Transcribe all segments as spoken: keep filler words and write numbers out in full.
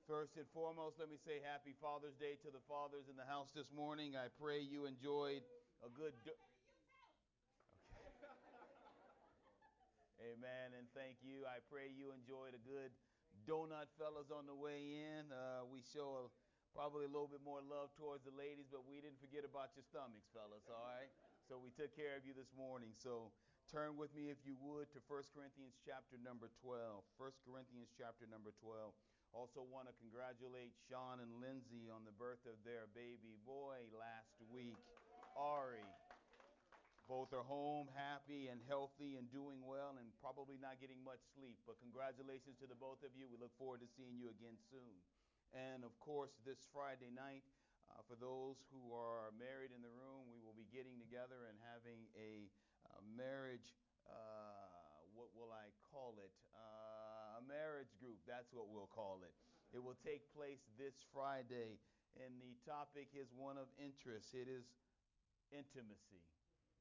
First and foremost, let me say happy Father's Day to the fathers in the house this morning. I pray you enjoyed a good... Do- okay. Amen, and thank you. I pray you enjoyed a good donut, fellas, on the way in. Uh, we show a, probably a little bit more love towards the ladies, but we didn't forget about your stomachs, fellas, all right? So we took care of you this morning. So turn with me, if you would, to First Corinthians chapter number twelve. First Corinthians chapter number twelve. Also want to congratulate Sean and Lindsay on the birth of their baby boy last week, Ari. Both are home, happy and healthy and doing well and probably not getting much sleep. But congratulations to the both of you. We look forward to seeing you again soon. And, of course, this Friday night, uh, for those who are married in the room, we will be getting together and having a uh, marriage Uh, what will I call it? Uh, a marriage group. That's what we'll call it. It will take place this Friday, and the topic is one of interest. It is intimacy.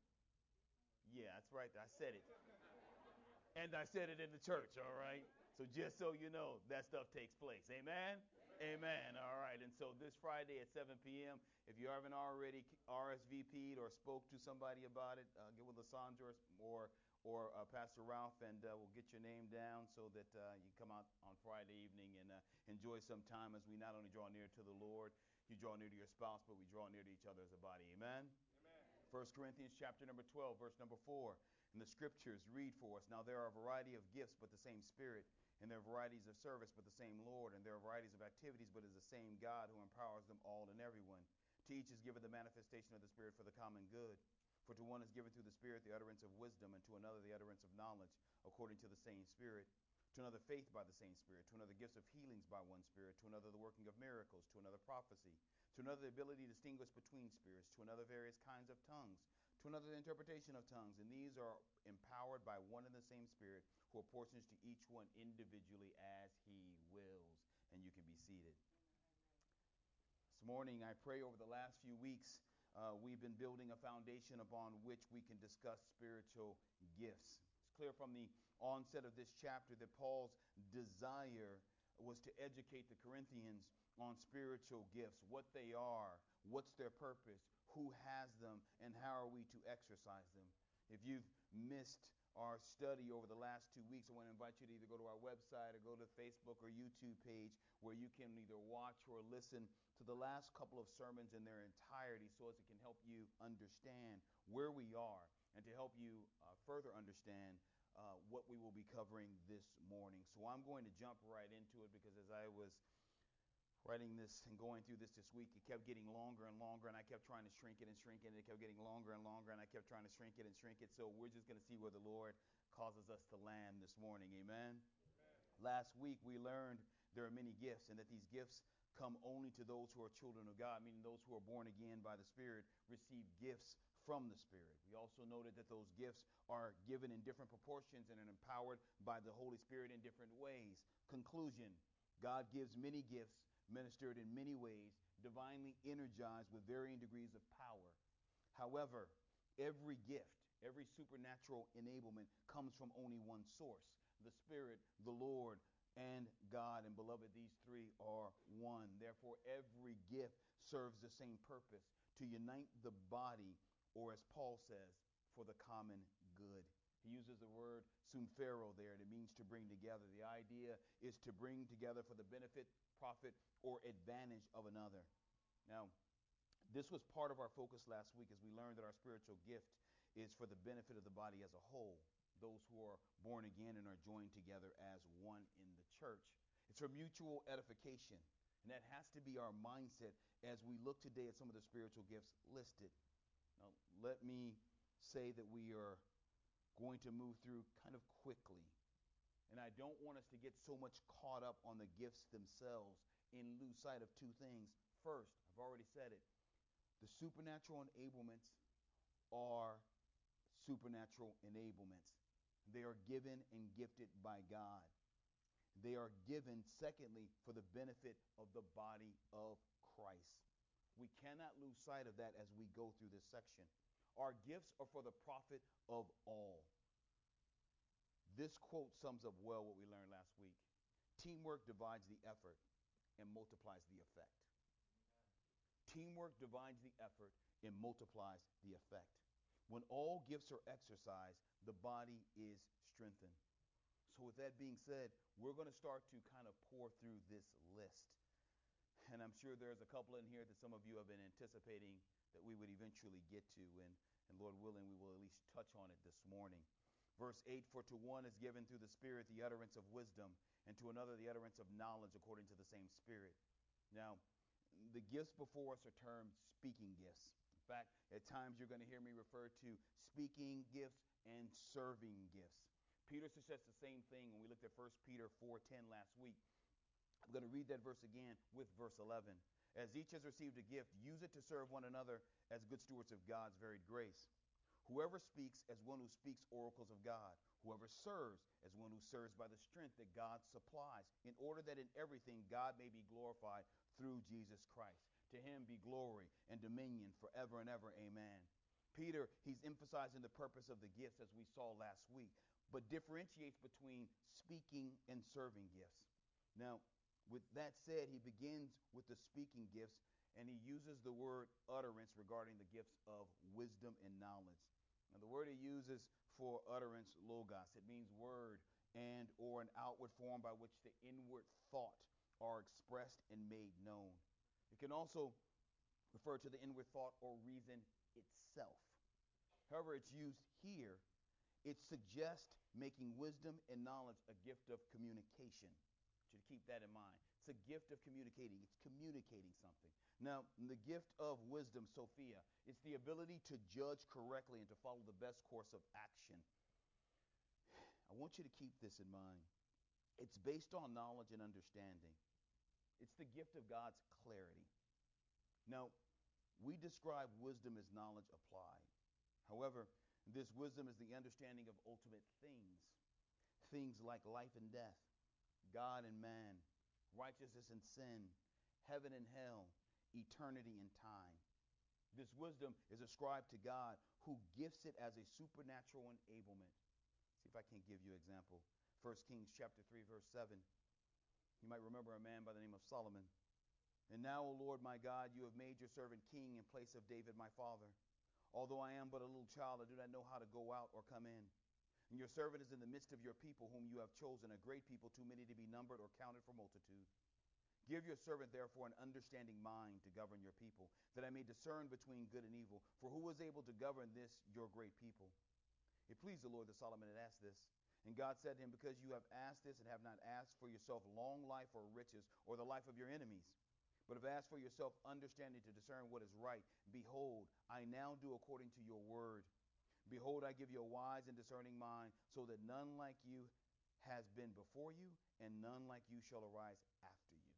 Yeah, that's right. I said it. And I said it in the church, all right? So just so you know, that stuff takes place. Amen? Amen. All right. And so this Friday at seven p.m., if you haven't already R S V P'd or spoke to somebody about it, uh, get with Lysandra or or uh, Pastor Ralph, and uh, we'll get your name down so that uh, you come out on Friday evening and uh, enjoy some time as we not only draw near to the Lord, you draw near to your spouse, but we draw near to each other as a body. Amen? Amen. First Corinthians chapter number twelve, verse number four. And the scriptures read for us. Now there are a variety of gifts, but the same Spirit. And there are varieties of service, but the same Lord. And there are varieties of activities, but it is the same God who empowers them all and everyone. To each is given the manifestation of the Spirit for the common good. For to one is given through the Spirit the utterance of wisdom, and to another the utterance of knowledge, according to the same Spirit. To another faith by the same Spirit. To another gifts of healings by one Spirit. To another the working of miracles. To another prophecy. To another the ability to distinguish between spirits. To another various kinds of tongues. To another the interpretation of tongues. And these are empowered by one and the same Spirit, who apportions to each one individually as he wills. And you can be seated. This morning, I pray over the last few weeks, uh, we've been building a foundation upon which we can discuss spiritual gifts. It's clear from the onset of this chapter that Paul's desire was to educate the Corinthians on spiritual gifts, what they are, what's their purpose, who has them, and how are we to exercise them. If you've missed our study over the last two weeks, I want to invite you to either go to our website or go to the Facebook or YouTube page where you can either watch or listen to the last couple of sermons in their entirety so as it can help you understand where we are and to help you uh, further understand uh, what we will be covering this morning. So I'm going to jump right into it because as I was writing this and going through this this week, it kept getting longer and longer, and I kept trying to shrink it and shrink it, and it kept getting longer and longer, and I kept trying to shrink it and shrink it. So we're just going to see where the Lord causes us to land this morning. Amen? Amen. Last week we learned there are many gifts, and that these gifts come only to those who are children of God, meaning those who are born again by the Spirit receive gifts from the Spirit. We also noted that those gifts are given in different proportions and are empowered by the Holy Spirit in different ways. Conclusion, God gives many gifts, ministered in many ways, divinely energized with varying degrees of power. However, every gift, every supernatural enablement comes from only one source, the Spirit, the Lord, and God. And beloved, these three are one. Therefore, every gift serves the same purpose, to unite the body, or as Paul says, for the common good. He uses the word sumphero there, and it means to bring together. The idea is to bring together for the benefit, profit, or advantage of another. Now, this was part of our focus last week as we learned that our spiritual gift is for the benefit of the body as a whole, those who are born again and are joined together as one in the church. It's for mutual edification, and that has to be our mindset as we look today at some of the spiritual gifts listed. Now, let me say that we are going to move through kind of quickly. And I don't want us to get so much caught up on the gifts themselves and lose sight of two things. First, I've already said it, the supernatural enablements are supernatural enablements. They are given and gifted by God. They are given, secondly, for the benefit of the body of Christ. We cannot lose sight of that as we go through this section. Our gifts are for the profit of all. This quote sums up well what we learned last week. Teamwork divides the effort, and multiplies the effect. Teamwork divides the effort and multiplies the effect. When all gifts are exercised, the body is strengthened. So with that being said, we're going to start to kind of pour through this list. And I'm sure there's a couple in here that some of you have been anticipating that we would eventually get to. And, and Lord willing, we will at least touch on it this morning. Verse eight, for to one is given through the Spirit the utterance of wisdom, and to another the utterance of knowledge according to the same Spirit. Now, the gifts before us are termed speaking gifts. In fact, at times you're going to hear me refer to speaking gifts and serving gifts. Peter suggests the same thing when we looked at First Peter four ten last week. I'm going to read that verse again with verse eleven. As each has received a gift, use it to serve one another as good stewards of God's varied grace. Whoever speaks as one who speaks oracles of God. Whoever serves as one who serves by the strength that God supplies, in order that in everything God may be glorified through Jesus Christ. To him be glory and dominion forever and ever. Amen. Peter, he's emphasizing the purpose of the gifts as we saw last week, but differentiates between speaking and serving gifts. Now, with that said, he begins with the speaking gifts, and he uses the word utterance regarding the gifts of wisdom and knowledge. Now, the word he uses for utterance, logos, it means word and or an outward form by which the inward thought are expressed and made known. It can also refer to the inward thought or reason itself. However, it's used here, it suggests making wisdom and knowledge a gift of communication. I want you to keep that in mind. It's a gift of communicating. It's communicating something. Now, the gift of wisdom, Sophia, it's the ability to judge correctly and to follow the best course of action. I want you to keep this in mind. It's based on knowledge and understanding. It's the gift of God's clarity. Now, we describe wisdom as knowledge applied. However, this wisdom is the understanding of ultimate things, things like life and death, God and man, righteousness and sin, heaven and hell, eternity and time. This wisdom is ascribed to God, who gifts it as a supernatural enablement. See if I can't give you an example. First Kings chapter three, verse seven. You might remember a man by the name of Solomon. And now, O Lord my God, you have made your servant king in place of David my father. Although I am but a little child, I do not know how to go out or come in. And your servant is in the midst of your people, whom you have chosen, a great people, too many to be numbered or counted for multitude. Give your servant, therefore, an understanding mind to govern your people, that I may discern between good and evil. For who is able to govern this, your great people? It pleased the Lord that Solomon had asked this. And God said to him, because you have asked this and have not asked for yourself long life or riches or the life of your enemies, but have asked for yourself understanding to discern what is right, behold, I now do according to your word. Behold, I give you a wise and discerning mind, so that none like you has been before you, and none like you shall arise after you.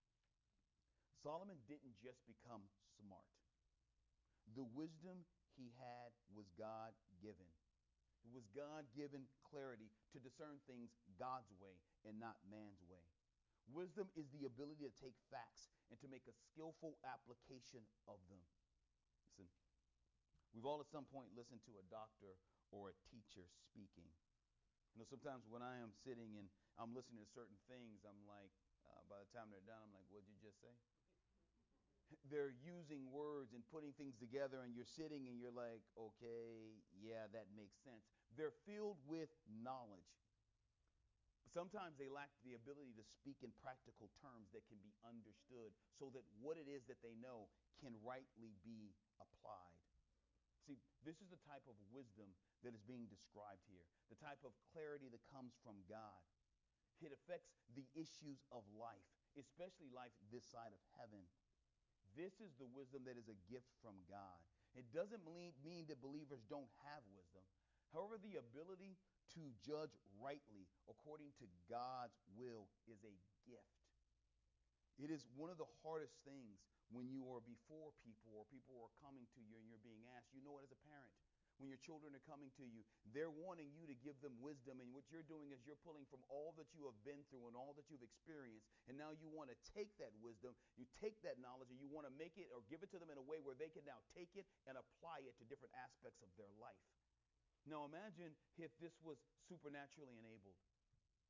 Solomon didn't just become smart. The wisdom he had was God-given. It was God-given clarity to discern things God's way and not man's way. Wisdom is the ability to take facts and to make a skillful application of them. Listen. We've all at some point listened to a doctor or a teacher speaking. You know, sometimes when I am sitting and I'm listening to certain things, I'm like, uh, by the time they're done, I'm like, what did you just say? They're using words and putting things together, and you're sitting and you're like, okay, yeah, that makes sense. They're filled with knowledge. Sometimes they lack the ability to speak in practical terms that can be understood, so that what it is that they know can rightly be applied. See, this is the type of wisdom that is being described here, the type of clarity that comes from God. It affects the issues of life, especially life this side of heaven. This is the wisdom that is a gift from God. It doesn't mean that believers don't have wisdom. However, the ability to judge rightly according to God's will is a gift. It is one of the hardest things when you are before people or people are coming to you and you're being asked. You know it as a parent. When your children are coming to you, they're wanting you to give them wisdom, and what you're doing is you're pulling from all that you have been through and all that you've experienced, and now you want to take that wisdom, you take that knowledge, and you want to make it or give it to them in a way where they can now take it and apply it to different aspects of their life. Now imagine if this was supernaturally enabled.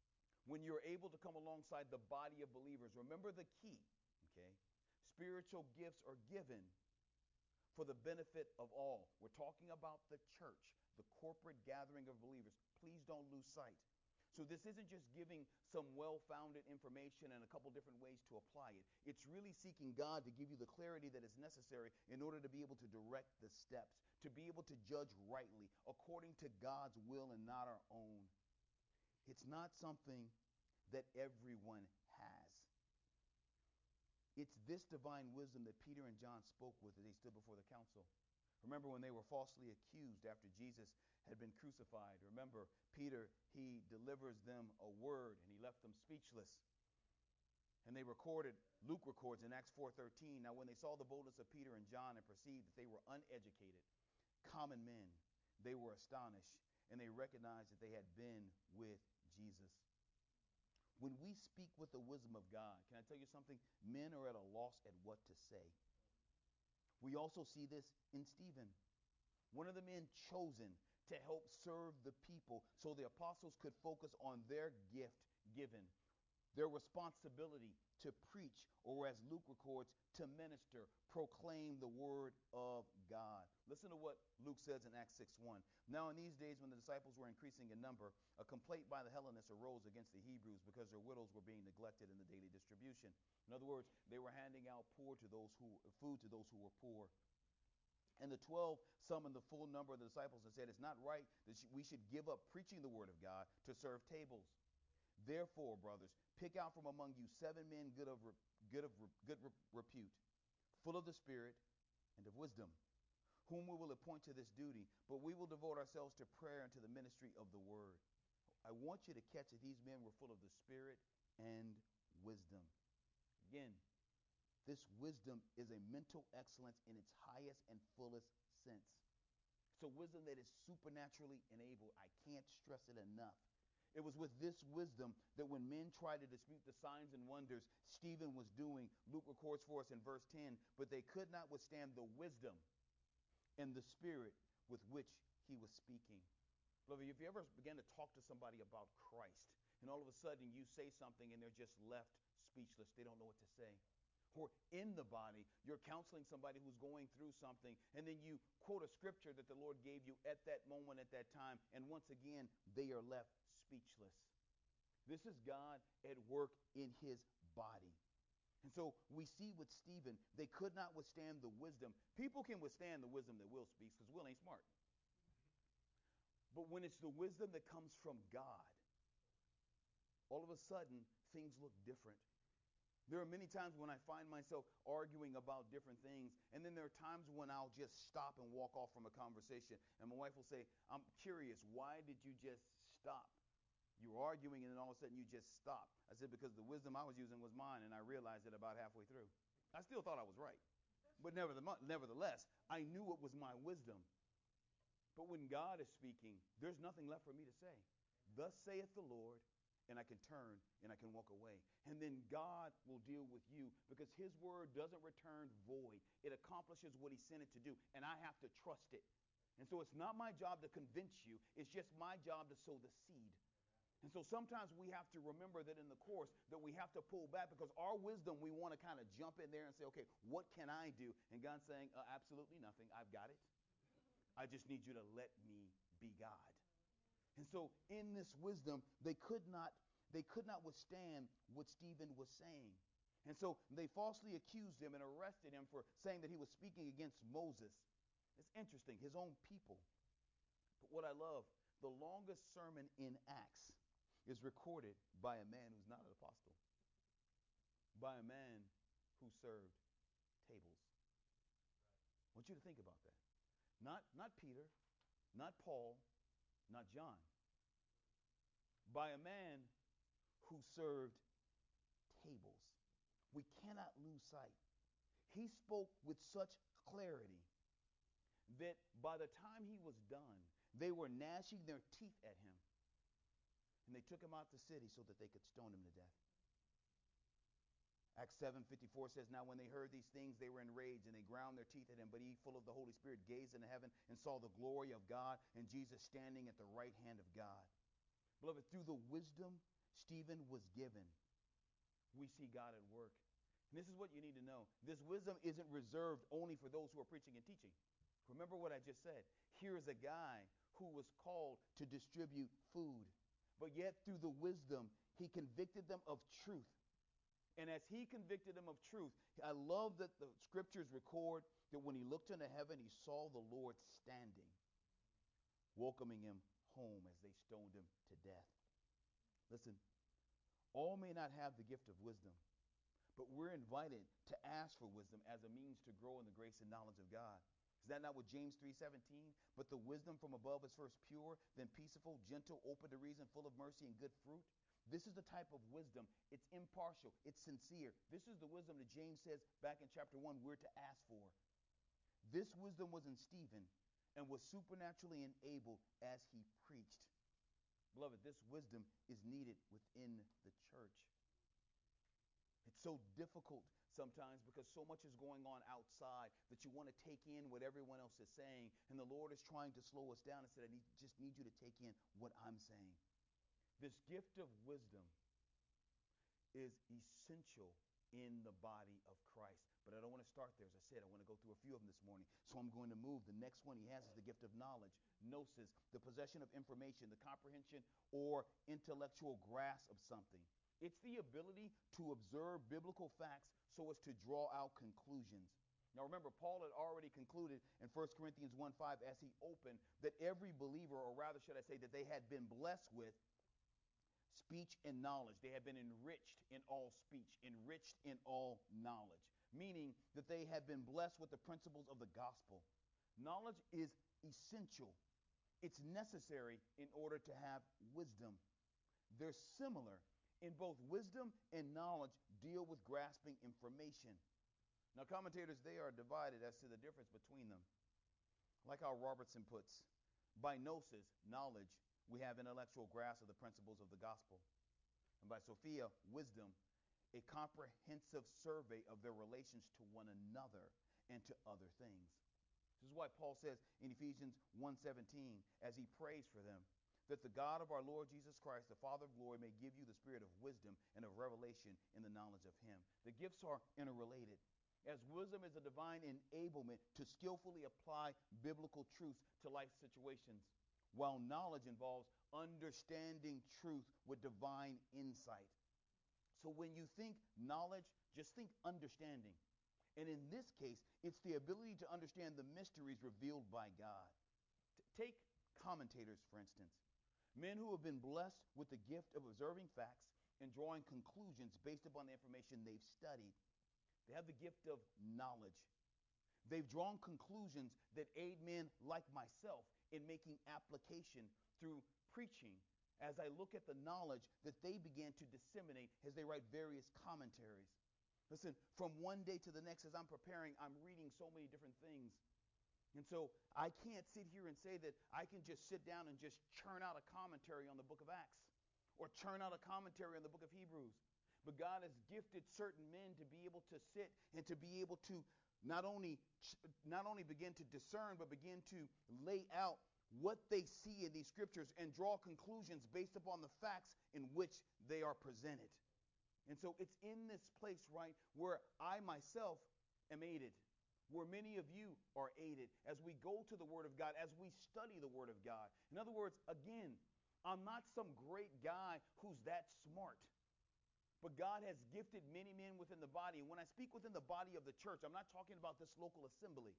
when you're able to come alongside the body of believers, remember the key, okay? Spiritual gifts are given for the benefit of all. We're talking about the church, the corporate gathering of believers. Please don't lose sight. So this isn't just giving some well-founded information and a couple different ways to apply it. It's really seeking God to give you the clarity that is necessary in order to be able to direct the steps, to be able to judge rightly according to God's will and not our own. It's not something that everyone has. It's this divine wisdom that Peter and John spoke with as they stood before the council. Remember when they were falsely accused after Jesus had been crucified. Remember, Peter, he delivers them a word and he left them speechless. And they recorded, Luke records in Acts four thirteen, now when they saw the boldness of Peter and John and perceived that they were uneducated, common men, they were astonished, and they recognized that they had been with Jesus. When we speak with the wisdom of God, can I tell you something? Men are at a loss at what to say. We also see this in Stephen, one of the men chosen to help serve the people so the apostles could focus on their gift given, their responsibility to preach, or as Luke records, to minister, proclaim the word of God. Listen to what Luke says in Acts six one. Now in these days when the disciples were increasing in number, a complaint by the Hellenists arose against the Hebrews because their widows were being neglected in the daily distribution. In other words, they were handing out poor to those who food to those who were poor. And the twelve summoned the full number of the disciples and said, it's not right that we should give up preaching the word of God to serve tables. Therefore, brothers, pick out from among you seven men good of re- good of re- good re- repute, full of the Spirit and of wisdom, whom we will appoint to this duty, but we will devote ourselves to prayer and to the ministry of the word. I want you to catch that these men were full of the Spirit and wisdom. Again, this wisdom is a mental excellence in its highest and fullest sense. It's a wisdom that is supernaturally enabled. I can't stress it enough. It was with this wisdom that when men tried to dispute the signs and wonders Stephen was doing, Luke records for us in verse ten, but they could not withstand the wisdom and the spirit with which he was speaking. Beloved, if you ever began to talk to somebody about Christ, and all of a sudden you say something and they're just left speechless, they don't know what to say. Or in the body, you're counseling somebody who's going through something, and then you quote a scripture that the Lord gave you at that moment, at that time, and once again, they are left speechless. This is God at work in his body. And so we see with Stephen, they could not withstand the wisdom. People can withstand the wisdom that Will speaks, because Will ain't smart. But when it's the wisdom that comes from God, all of a sudden, things look different. There are many times when I find myself arguing about different things, and then there are times when I'll just stop and walk off from a conversation, and my wife will say, I'm curious, why did you just stop? You were arguing, and then all of a sudden you just stopped. I said, because the wisdom I was using was mine, and I realized it about halfway through. I still thought I was right, but nevertheless, I knew it was my wisdom. But when God is speaking, there's nothing left for me to say. Thus saith the Lord, and I can turn and I can walk away. And then God will deal with you because his word doesn't return void. It accomplishes what he sent it to do, and I have to trust it. And so it's not my job to convince you. It's just my job to sow the seed. And so sometimes we have to remember that in the course that we have to pull back because our wisdom, we want to kind of jump in there and say, okay, what can I do? And God's saying, uh, absolutely nothing. I've got it. I just need you to let me be God. And so in this wisdom, they could not they could not withstand what Stephen was saying. And so they falsely accused him and arrested him for saying that he was speaking against Moses. It's interesting, his own people. But what I love, the longest sermon in Acts is recorded by a man who's not an apostle, by a man who served tables. I want you to think about that. Not, not Peter, not Paul, not John. By a man who served tables. We cannot lose sight. He spoke with such clarity that by the time he was done, they were gnashing their teeth at him. And they took him out the city so that they could stone him to death. Acts seven fifty-four says, now when they heard these things, they were enraged and they ground their teeth at him. But he, full of the Holy Spirit, gazed into heaven and saw the glory of God and Jesus standing at the right hand of God. Beloved, through the wisdom Stephen was given, we see God at work. And this is what you need to know. This wisdom isn't reserved only for those who are preaching and teaching. Remember what I just said. Here is a guy who was called to distribute food, but yet through the wisdom, he convicted them of truth. And as he convicted them of truth, I love that the scriptures record that when he looked into heaven, he saw the Lord standing, welcoming him home as they stoned him to death. Listen, all may not have the gift of wisdom, but we're invited to ask for wisdom as a means to grow in the grace and knowledge of God. Is that not what James three seventeen? But the wisdom from above is first pure, then peaceable, gentle, open to reason, full of mercy and good fruit. This is the type of wisdom. It's impartial. It's sincere. This is the wisdom that James says back in chapter one we're to ask for. This wisdom was in Stephen and was supernaturally enabled as he preached. Beloved, this wisdom is needed within the church. It's so difficult sometimes because so much is going on outside that you want to take in what everyone else is saying. And the Lord is trying to slow us down and said, I need, just need you to take in what I'm saying. This gift of wisdom is essential in the body of Christ. But I don't want to start there. As I said, I want to go through a few of them this morning. So I'm going to move. The next one he has is the gift of knowledge, gnosis, the possession of information, the comprehension or intellectual grasp of something. It's the ability to observe biblical facts so as to draw out conclusions. Now remember, Paul had already concluded in First Corinthians one five as he opened that every believer, or rather should I say that they had been blessed with speech and knowledge. They had been enriched in all speech, enriched in all knowledge, meaning that they had been blessed with the principles of the gospel. Knowledge is essential. It's necessary in order to have wisdom. They're similar. In both wisdom and knowledge deal with grasping information. Now, commentators, they are divided as to the difference between them. Like how Robertson puts, by gnosis, knowledge, we have intellectual grasp of the principles of the gospel. And by Sophia, wisdom, a comprehensive survey of their relations to one another and to other things. This is why Paul says in Ephesians one seventeen, as he prays for them, that the God of our Lord Jesus Christ, the Father of glory, may give you the spirit of wisdom and of revelation in the knowledge of him. The gifts are interrelated. As wisdom is a divine enablement to skillfully apply biblical truths to life situations, while knowledge involves understanding truth with divine insight. So when you think knowledge, just think understanding. And in this case, it's the ability to understand the mysteries revealed by God. T- take commentators, for instance. Men who have been blessed with the gift of observing facts and drawing conclusions based upon the information they've studied. They have the gift of knowledge. They've drawn conclusions that aid men like myself in making application through preaching as I look at the knowledge that they began to disseminate as they write various commentaries. Listen, from one day to the next as I'm preparing, I'm reading so many different things. And so I can't sit here and say that I can just sit down and just churn out a commentary on the book of Acts or churn out a commentary on the book of Hebrews. But God has gifted certain men to be able to sit and to be able to not only not only begin to discern, but begin to lay out what they see in these scriptures and draw conclusions based upon the facts in which they are presented. And so it's in this place, right, where I myself am aided, where many of you are aided as we go to the Word of God, as we study the Word of God. In other words, again, I'm not some great guy who's that smart. But God has gifted many men within the body. And when I speak within the body of the church, I'm not talking about this local assembly.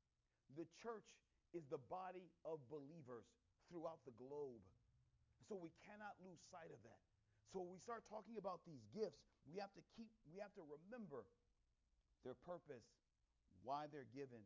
The church is the body of believers throughout the globe. So we cannot lose sight of that. So when we start talking about these gifts, we have to keep, we have to remember their purpose, why they're given,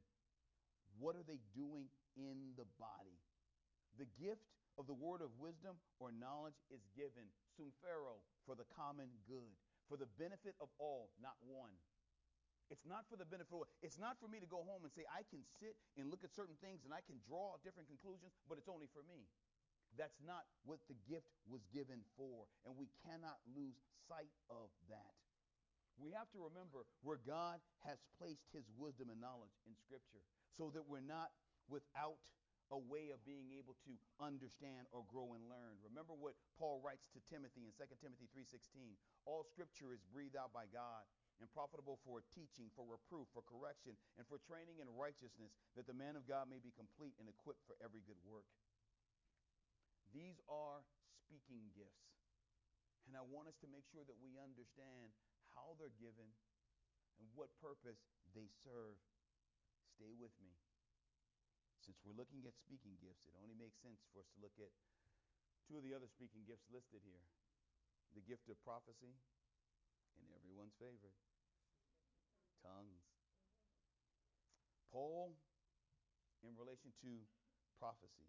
what are they doing in the body. The gift of the word of wisdom or knowledge is given, sumphero, for the common good, for the benefit of all, not one. It's not for the benefit of all. It's not for me to go home and say, I can sit and look at certain things and I can draw different conclusions, but it's only for me. That's not what the gift was given for, and we cannot lose sight of that. We have to remember where God has placed his wisdom and knowledge in Scripture so that we're not without a way of being able to understand or grow and learn. Remember what Paul writes to Timothy in Second Timothy three sixteen. All scripture is breathed out by God and profitable for teaching, for reproof, for correction, and for training in righteousness, that the man of God may be complete and equipped for every good work. These are speaking gifts. And I want us to make sure that we understand how they're given and what purpose they serve. Stay with me. Since we're looking at speaking gifts, it only makes sense for us to look at two of the other speaking gifts listed here. The gift of prophecy and everyone's favorite, tongues. Paul, in relation to prophecy,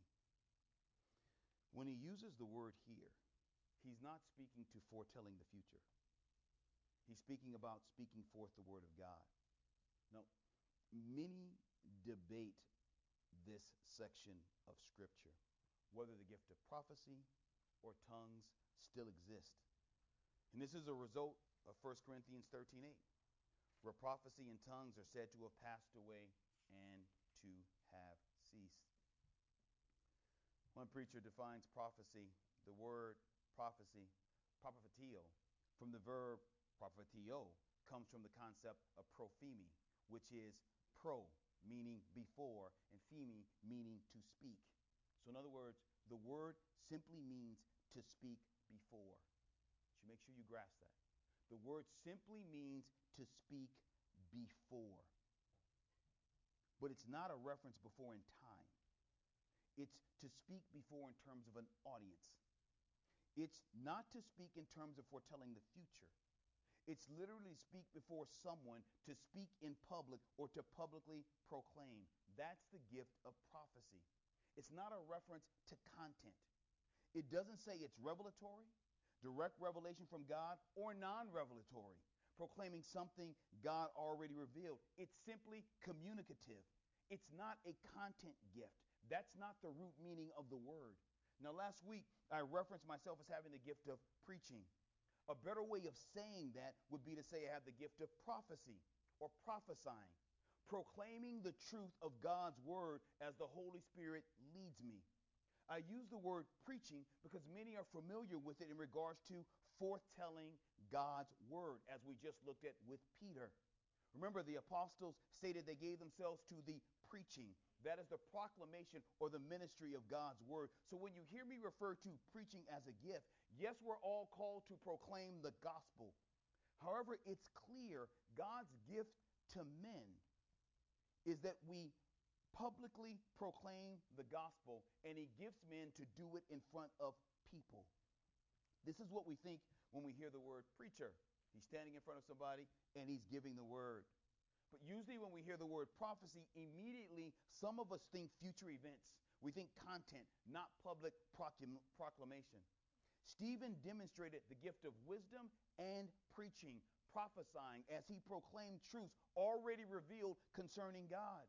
when he uses the word here, he's not speaking to foretelling the future. He's speaking about speaking forth the word of God. Now, many debate this section of Scripture, whether the gift of prophecy or tongues still exist. And this is a result of First Corinthians thirteen eight, where prophecy and tongues are said to have passed away and to have ceased. One preacher defines prophecy, the word prophecy, prophetio, from the verb prophetio, comes from the concept of prophemi, which is pro, meaning before, and phemi, meaning to speak. So in other words, the word simply means to speak before. So make sure you grasp that. The word simply means to speak before. But it's not a reference before in time. It's to speak before in terms of an audience. It's not to speak in terms of foretelling the future. It's literally speak before someone, to speak in public or to publicly proclaim. That's the gift of prophecy. It's not a reference to content. It doesn't say it's revelatory, direct revelation from God, or non-revelatory, proclaiming something God already revealed. It's simply communicative. It's not a content gift. That's not the root meaning of the word. Now, last week, I referenced myself as having the gift of preaching. A better way of saying that would be to say I have the gift of prophecy or prophesying, proclaiming the truth of God's word as the Holy Spirit leads me. I use the word preaching because many are familiar with it in regards to forthtelling God's word, as we just looked at with Peter. Remember, the apostles stated they gave themselves to the preaching. That is the proclamation or the ministry of God's word. So when you hear me refer to preaching as a gift, yes, we're all called to proclaim the gospel. However, it's clear God's gift to men is that we publicly proclaim the gospel, and he gifts men to do it in front of people. This is what we think when we hear the word preacher. He's standing in front of somebody and he's giving the word. But usually when we hear the word prophecy, immediately some of us think future events. We think content, not public proclam- proclamation. Stephen demonstrated the gift of wisdom and preaching, prophesying, as he proclaimed truths already revealed concerning God.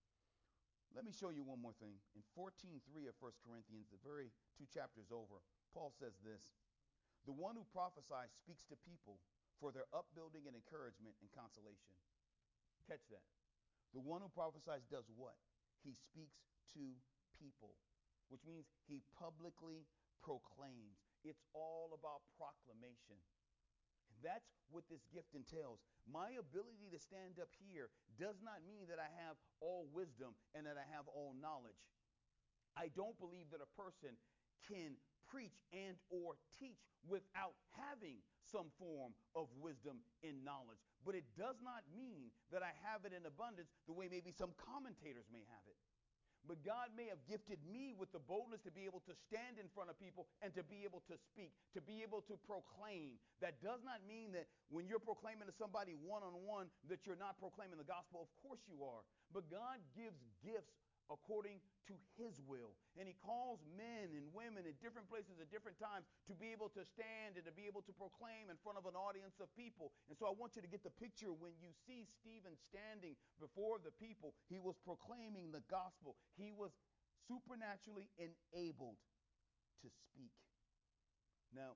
Let me show you one more thing. In fourteen three of First Corinthians, the very two chapters over, Paul says this: the one who prophesies speaks to people for their upbuilding and encouragement and consolation. Catch that. The one who prophesies does what? He speaks to people, which means he publicly proclaims. It's all about proclamation. And that's what this gift entails. My ability to stand up here does not mean that I have all wisdom and that I have all knowledge. I don't believe that a person can preach and or teach without having some form of wisdom and knowledge. But it does not mean that I have it in abundance the way maybe some commentators may have it. But God may have gifted me with the boldness to be able to stand in front of people and to be able to speak, to be able to proclaim. That does not mean that when you're proclaiming to somebody one-on-one that you're not proclaiming the gospel. Of course you are. But God gives gifts according to his will. And he calls men and women in different places at different times to be able to stand and to be able to proclaim in front of an audience of people. And so I want you to get the picture. When you see Stephen standing before the people, he was proclaiming the gospel. He was supernaturally enabled to speak. Now,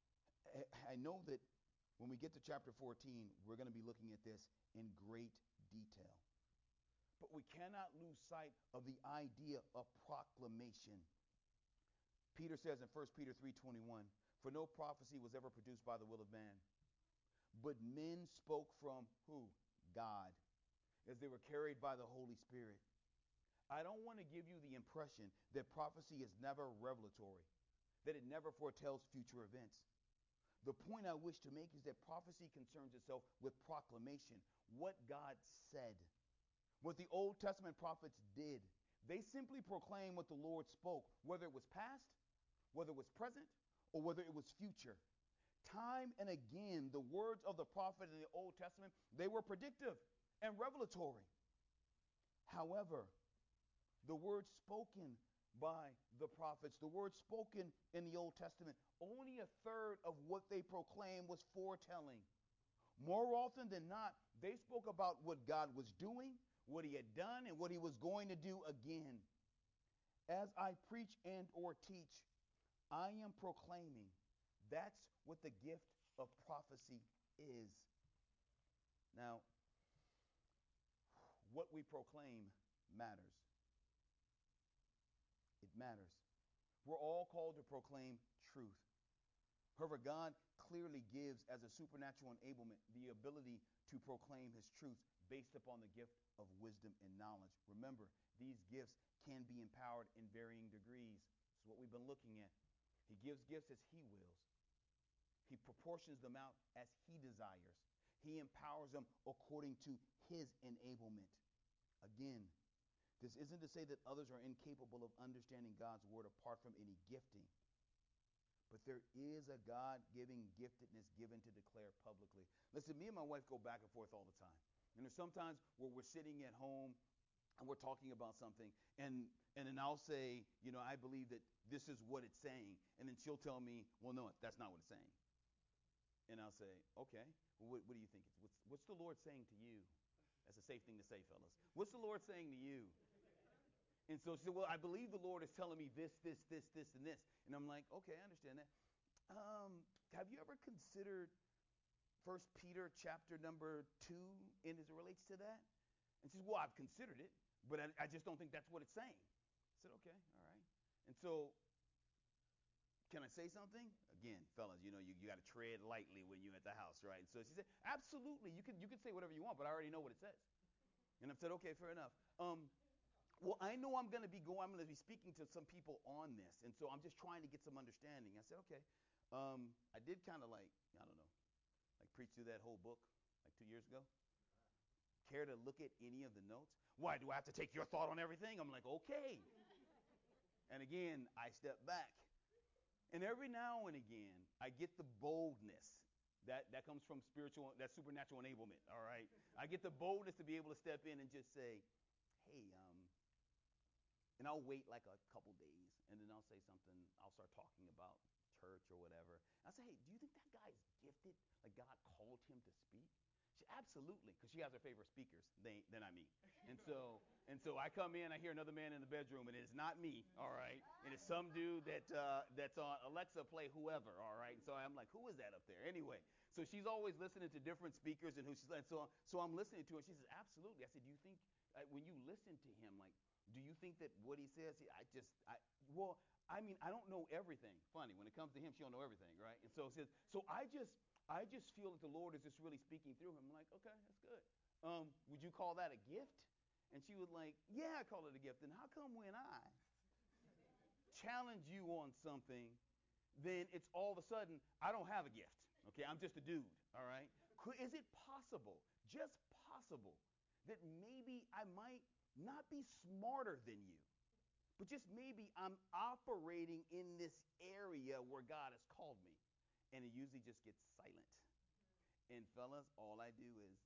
I know that when we get to chapter fourteen, we're going to be looking at this in great detail. But we cannot lose sight of the idea of proclamation. Peter says in First Peter three twenty-one, for no prophecy was ever produced by the will of man, but men spoke from who? God, as they were carried by the Holy Spirit. I don't want to give you the impression that prophecy is never revelatory, that it never foretells future events. The point I wish to make is that prophecy concerns itself with proclamation, what God said, what the Old Testament prophets did. They simply proclaimed what the Lord spoke, whether it was past, whether it was present, or whether it was future. Time and again, the words of the prophet in the Old Testament, they were predictive and revelatory. However, the words spoken by the prophets, the words spoken in the Old Testament, only a third of what they proclaimed was foretelling. More often than not, they spoke about what God was doing, what he had done, and what he was going to do again. As I preach and or teach, I am proclaiming. That's what the gift of prophecy is. Now, what we proclaim matters. It matters. We're all called to proclaim truth. However, God clearly gives as a supernatural enablement the ability to proclaim his truth based upon the gift of wisdom and knowledge. Remember, these gifts can be empowered in varying degrees. This is what we've been looking at. He gives gifts as he wills. He proportions them out as he desires. He empowers them according to his enablement. Again, this isn't to say that others are incapable of understanding God's word apart from any gifting. But there is a God-giving giftedness given to declare publicly. Listen, me and my wife go back and forth all the time. And there's sometimes where we're sitting at home and we're talking about something, and and then I'll say, you know, I believe that this is what it's saying. And then she'll tell me, well, no, that's not what it's saying. And I'll say, okay, well, what, what do you think? What's, what's the Lord saying to you? That's a safe thing to say, fellas. What's the Lord saying to you? And so she said, well, I believe the Lord is telling me this, this, this, this, and this. And I'm like, okay, I understand that. Um, have you ever considered First Peter chapter number two and as it relates to that? And she says, well, I've considered it, but I, I just don't think that's what it's saying. I said, okay, all right. And so, can I say something? Again, fellas, you know, you, you got to tread lightly when you're at the house, right? And so she said, absolutely, you can you can say whatever you want, but I already know what it says. And I said, okay, fair enough. Um, well, I know I'm going to be going, I'm going to be speaking to some people on this, and so I'm just trying to get some understanding. I said, okay. Um, I did kind of like, I don't know, like preach through that whole book like two years ago. Care to look at any of the notes? Why, do I have to take your thought on everything? I'm like, okay. And again, I step back. And every now and again, I get the boldness. That that comes from spiritual, that supernatural enablement, all right? I get the boldness to be able to step in and just say, hey, um, and I'll wait like a couple days, and then I'll say something. I'll start talking about church or whatever. I'll say, hey, do you think that guy is gifted? Like God called him to speak? She, absolutely, because she has her favorite speakers. They, they're not me. And so, and so I come in, I hear another man in the bedroom, and it is not me, all right? And it's some dude that uh, that's on Alexa, play whoever, all right? And so I'm like, who is that up there? Anyway, so she's always listening to different speakers and who she's like. So, so I'm listening to her. She says, absolutely. I said, do you think uh, when you listen to him, like, do you think that what he says? I just, I well, I mean, I don't know everything. Funny, when it comes to him, she don't know everything, right? And so she says, so I just. I just feel that the Lord is just really speaking through him. I'm like, okay, that's good. Um, would you call that a gift? And she was like, yeah, I call it a gift. And how come when I challenge you on something, then it's all of a sudden, I don't have a gift. Okay, I'm just a dude, all right? Could, is it possible, just possible, that maybe I might not be smarter than you, but just maybe I'm operating in this area where God has called me? And it usually just gets silent. And fellas, all I do is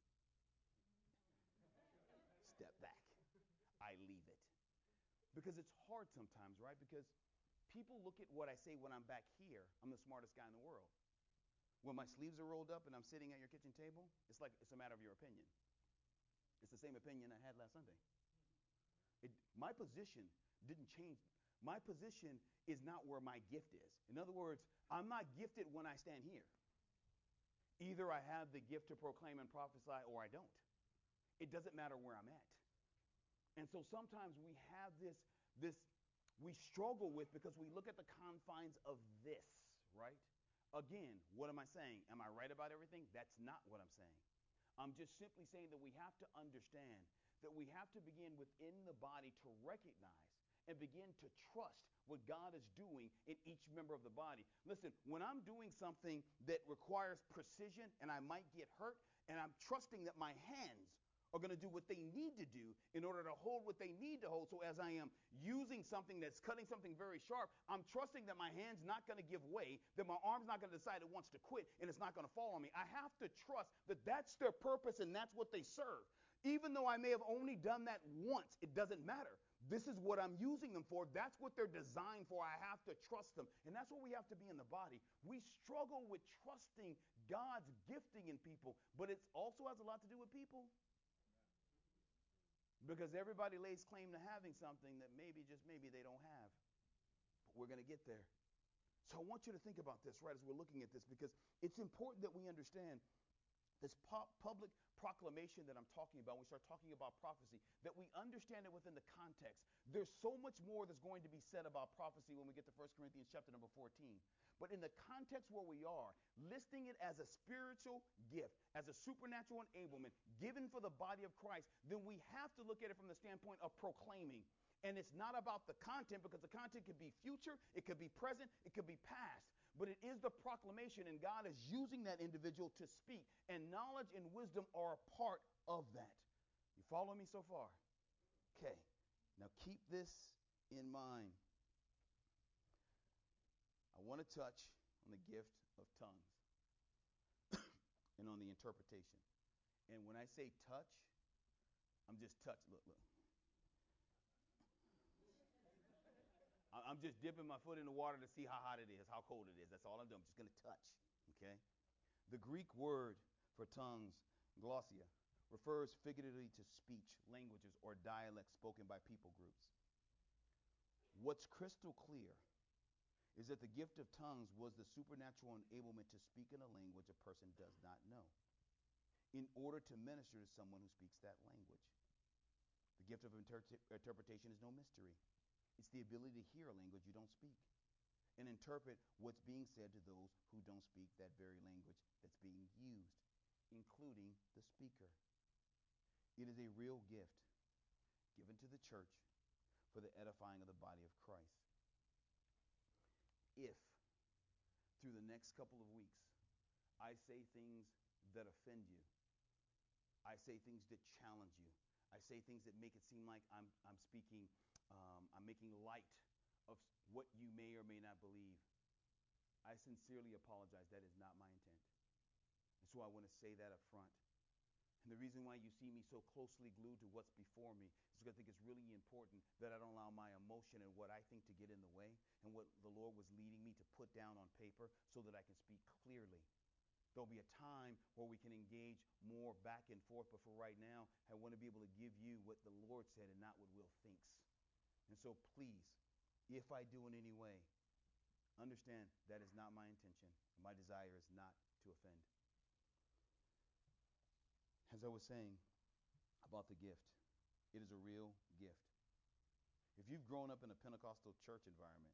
step back. I leave it. Because it's hard sometimes, right? Because people look at what I say when I'm back here. I'm the smartest guy in the world. When my sleeves are rolled up and I'm sitting at your kitchen table, it's like it's a matter of your opinion. It's the same opinion I had last Sunday. It, my position didn't change. My position is not where my gift is. In other words, I'm not gifted when I stand here. Either I have the gift to proclaim and prophesy or I don't. It doesn't matter where I'm at. And so sometimes we have this, this we struggle with because we look at the confines of this, right? Again, what am I saying? Am I right about everything? That's not what I'm saying. I'm just simply saying that we have to understand that we have to begin within the body to recognize and begin to trust what God is doing in each member of the body. Listen, when I'm doing something that requires precision and I might get hurt, and I'm trusting that my hands are going to do what they need to do in order to hold what they need to hold. So as I am using something that's cutting something very sharp, I'm trusting that my hand's not going to give way, that my arm's not going to decide it wants to quit, and it's not going to fall on me. I have to trust that that's their purpose and that's what they serve. Even though I may have only done that once, it doesn't matter. This is what I'm using them for. That's what they're designed for. I have to trust them. And that's what we have to be in the body. We struggle with trusting God's gifting in people, but it also has a lot to do with people. Because everybody lays claim to having something that maybe, just maybe, they don't have. But we're going to get there. So I want you to think about this, right, as we're looking at this, because it's important that we understand this pu- public proclamation that I'm talking about. When we start talking about prophecy, that we understand it within the context. There's so much more that's going to be said about prophecy when we get to First Corinthians chapter number fourteen. But in the context where we are, listing it as a spiritual gift, as a supernatural enablement given for the body of Christ, then we have to look at it from the standpoint of proclaiming. And it's not about the content, because the content could be future, it could be present, it could be past. But it is the proclamation, and God is using that individual to speak. And knowledge and wisdom are a part of that. You follow me so far? Okay. Now keep this in mind. I want to touch on the gift of tongues and on the interpretation. And when I say touch, I'm just touch. Look, look. I'm just dipping my foot in the water to see how hot it is, how cold it is. That's all I'm doing. I'm just going to touch. Okay? The Greek word for tongues, glossia, refers figuratively to speech, languages, or dialects spoken by people groups. What's crystal clear is that the gift of tongues was the supernatural enablement to speak in a language a person does not know, in order to minister to someone who speaks that language. The gift of inter- interpretation is no mystery. It's the ability to hear a language you don't speak and interpret what's being said to those who don't speak that very language that's being used, including the speaker. It is a real gift given to the church for the edifying of the body of Christ. If, through the next couple of weeks, I say things that offend you, I say things that challenge you, I say things that make it seem like I'm, I'm speaking, um, I'm making light of what you may or may not believe, I sincerely apologize. That is not my intent. And so I want to say that up front. And the reason why you see me so closely glued to what's before me is because I think it's really important that I don't allow my emotion and what I think to get in the way, and what the Lord was leading me to put down on paper, so that I can speak clearly. There'll be a time where we can engage more back and forth, but for right now, I want to be able to give you what the Lord said and not what Will thinks. And so please, if I do in any way, understand that is not my intention. My desire is not to offend. As I was saying about the gift, it is a real gift. If you've grown up in a Pentecostal church environment,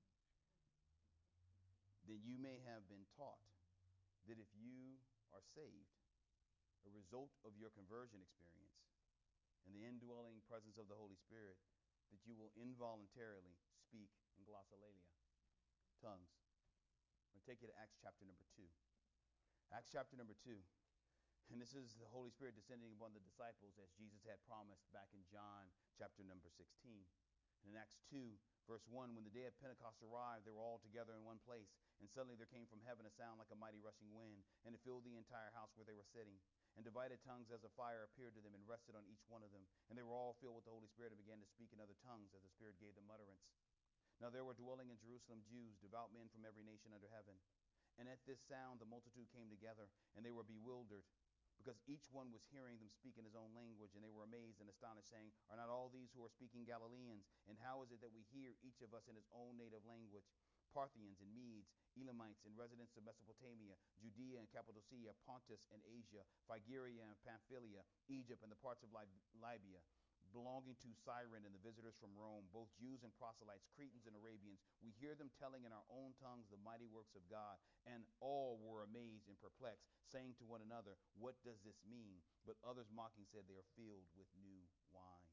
then you may have been taught that if you are saved, a result of your conversion experience and the indwelling presence of the Holy Spirit, that you will involuntarily speak in glossolalia, tongues. I'm going to take you to Acts chapter number two. Acts chapter number two. And this is the Holy Spirit descending upon the disciples as Jesus had promised back in John chapter number sixteen. And in Acts two, verse one, when the day of Pentecost arrived, they were all together in one place. And suddenly there came from heaven a sound like a mighty rushing wind, and it filled the entire house where they were sitting. And divided tongues as a fire appeared to them and rested on each one of them. And they were all filled with the Holy Spirit and began to speak in other tongues as the Spirit gave them utterance. Now there were dwelling in Jerusalem Jews, devout men from every nation under heaven. And at this sound the multitude came together, and they were bewildered, because each one was hearing them speak in his own language. And they were amazed and astonished, saying, Are not all these who are speaking Galileans? And how is it that we hear each of us in his own native language? Parthians and Medes, Elamites and residents of Mesopotamia, Judea and Cappadocia, Pontus and Asia, Phrygia and Pamphylia, Egypt and the parts of Libya, belonging to Cyrene and the visitors from Rome, both Jews and proselytes, Cretans and Arabians, we hear them telling in our own tongues the mighty works of God, and all were amazed and perplexed, saying to one another, what does this mean? But others mocking said, they are filled with new wine.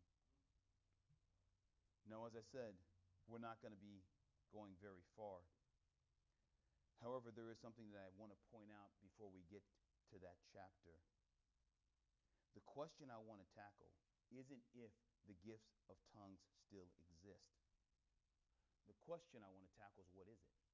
Now, as I said, we're not going to be going very far. However, there is something that I want to point out before we get to that chapter. The question I want to tackle isn't if the gifts of tongues still exist. The question I want to tackle is, what is it?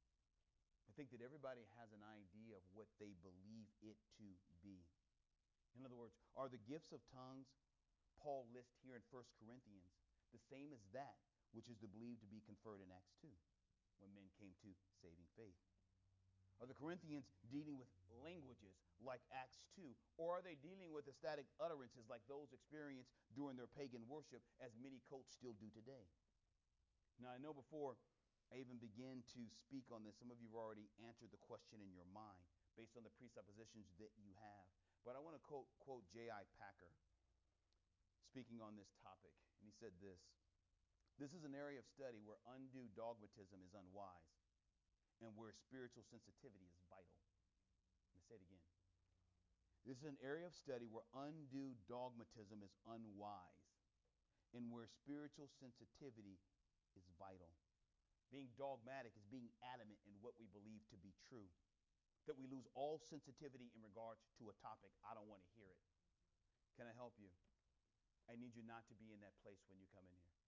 I think that everybody has an idea of what they believe it to be. In other words, are the gifts of tongues Paul lists here in First Corinthians the same as that which is believed to be conferred in Acts two when men came to saving faith? Are the Corinthians dealing with languages like Acts two, or are they dealing with ecstatic utterances like those experienced during their pagan worship, as many cults still do today? Now, I know before I even begin to speak on this, some of you have already answered the question in your mind based on the presuppositions that you have. But I want to quote, quote J I Packer speaking on this topic, and he said this: "This is an area of study where undue dogmatism is unwise, and where spiritual sensitivity is vital." Let me say it again. This is an area of study where undue dogmatism is unwise, and where spiritual sensitivity is vital. Being dogmatic is being adamant in what we believe to be true, that we lose all sensitivity in regards to a topic. I don't want to hear it. Can I help you? I need you not to be in that place when you come in here.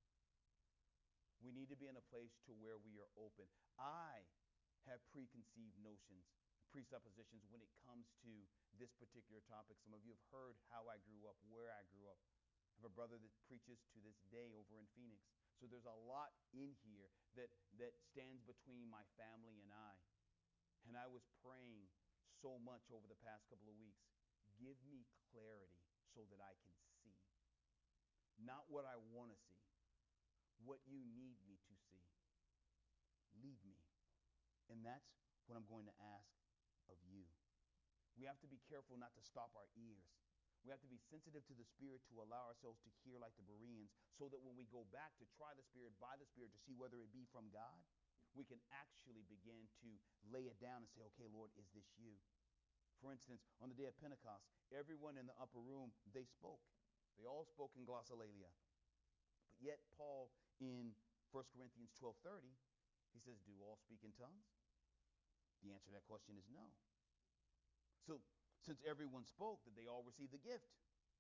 We need to be in a place to where we are open. I have preconceived notions, presuppositions when it comes to this particular topic. Some of you have heard how I grew up, where I grew up. I have a brother that preaches to this day over in Phoenix. So there's a lot in here that, that stands between my family and I. And I was praying so much over the past couple of weeks. Give me clarity so that I can see. Not what I want to see. What you need me to see. Lead me. And that's what I'm going to ask of you. We have to be careful not to stop our ears. We have to be sensitive to the Spirit to allow ourselves to hear like the Bereans, so that when we go back to try the Spirit by the Spirit to see whether it be from God, we can actually begin to lay it down and say, okay, Lord, is this you? For instance, on the day of Pentecost, everyone in the upper room, they spoke. They all spoke in glossolalia. But yet Paul in First Corinthians twelve thirty, he says, do all speak in tongues? The answer to that question is no. So, since everyone spoke, did they all receive the gift?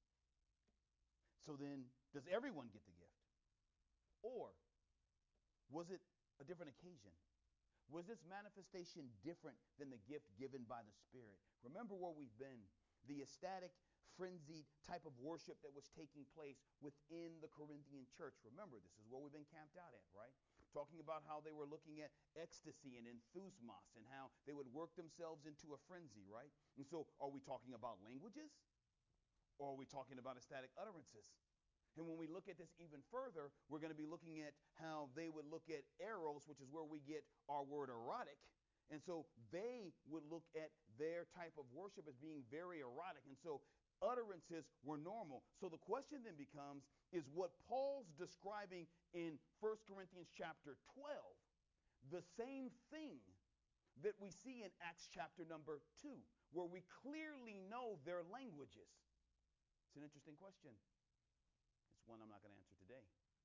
So then, does everyone get the gift? Or was it a different occasion? Was this manifestation different than the gift given by the Spirit? Remember where we've been. The ecstatic, frenzied type of worship that was taking place within the Corinthian church. Remember, this is where we've been camped out at, right? Talking about how they were looking at ecstasy and enthusmos and how they would work themselves into a frenzy, right? And so are we talking about languages? Or are we talking about ecstatic utterances? And when we look at this even further, we're going to be looking at how they would look at eros, which is where we get our word erotic. And so they would look at their type of worship as being very erotic. And so utterances were normal. So the question then becomes, is what Paul's describing in First Corinthians chapter twelve the same thing that we see in Acts chapter number two, where we clearly know their languages? It's an interesting question. It's one I'm not going to answer today.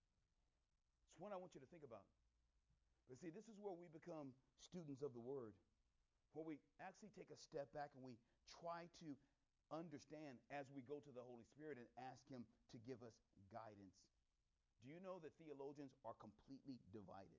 It's one I want you to think about. But see, this is where we become students of the Word, where we actually take a step back and we try to understand as we go to the Holy Spirit and ask Him to give us guidance. Do you know that theologians are completely divided?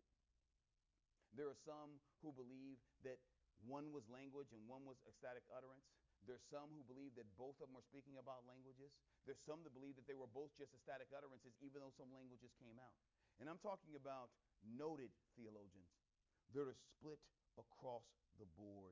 There are some who believe that one was language and one was ecstatic utterance. There's some who believe that both of them are speaking about languages. There's some that believe that they were both just ecstatic utterances, even though some languages came out. And I'm talking about noted theologians that are split across the board.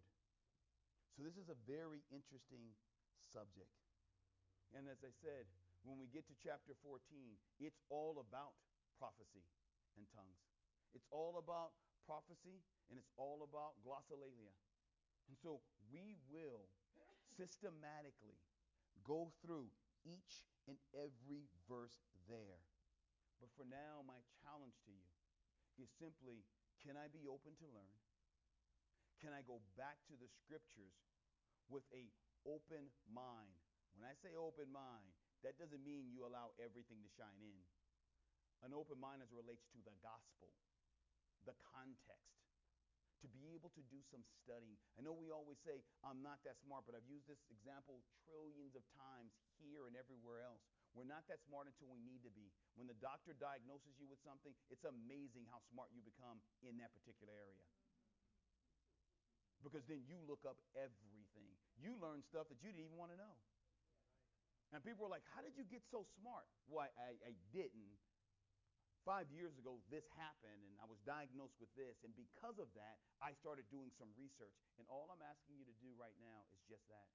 So this is a very interesting subject. And as I said, when we get to chapter fourteen, it's all about prophecy and tongues. It's all about prophecy and it's all about glossolalia. And so we will systematically go through each in every verse there. But for now, my challenge to you is simply, can I be open to learn? Can I go back to the scriptures with a open mind? When I say open mind, that doesn't mean you allow everything to shine in. An open mind as it relates to the gospel, the context, to be able to do some studying. I know we always say, I'm not that smart, but I've used this example trillions of times here and everywhere else. We're not that smart until we need to be. When the doctor diagnoses you with something, it's amazing how smart you become in that particular area. Because then you look up everything. You learn stuff that you didn't even want to know. And people are like, how did you get so smart? Well, I, I, I didn't. Five years ago, this happened, and I was diagnosed with this. And because of that, I started doing some research. And all I'm asking you to do right now is just that.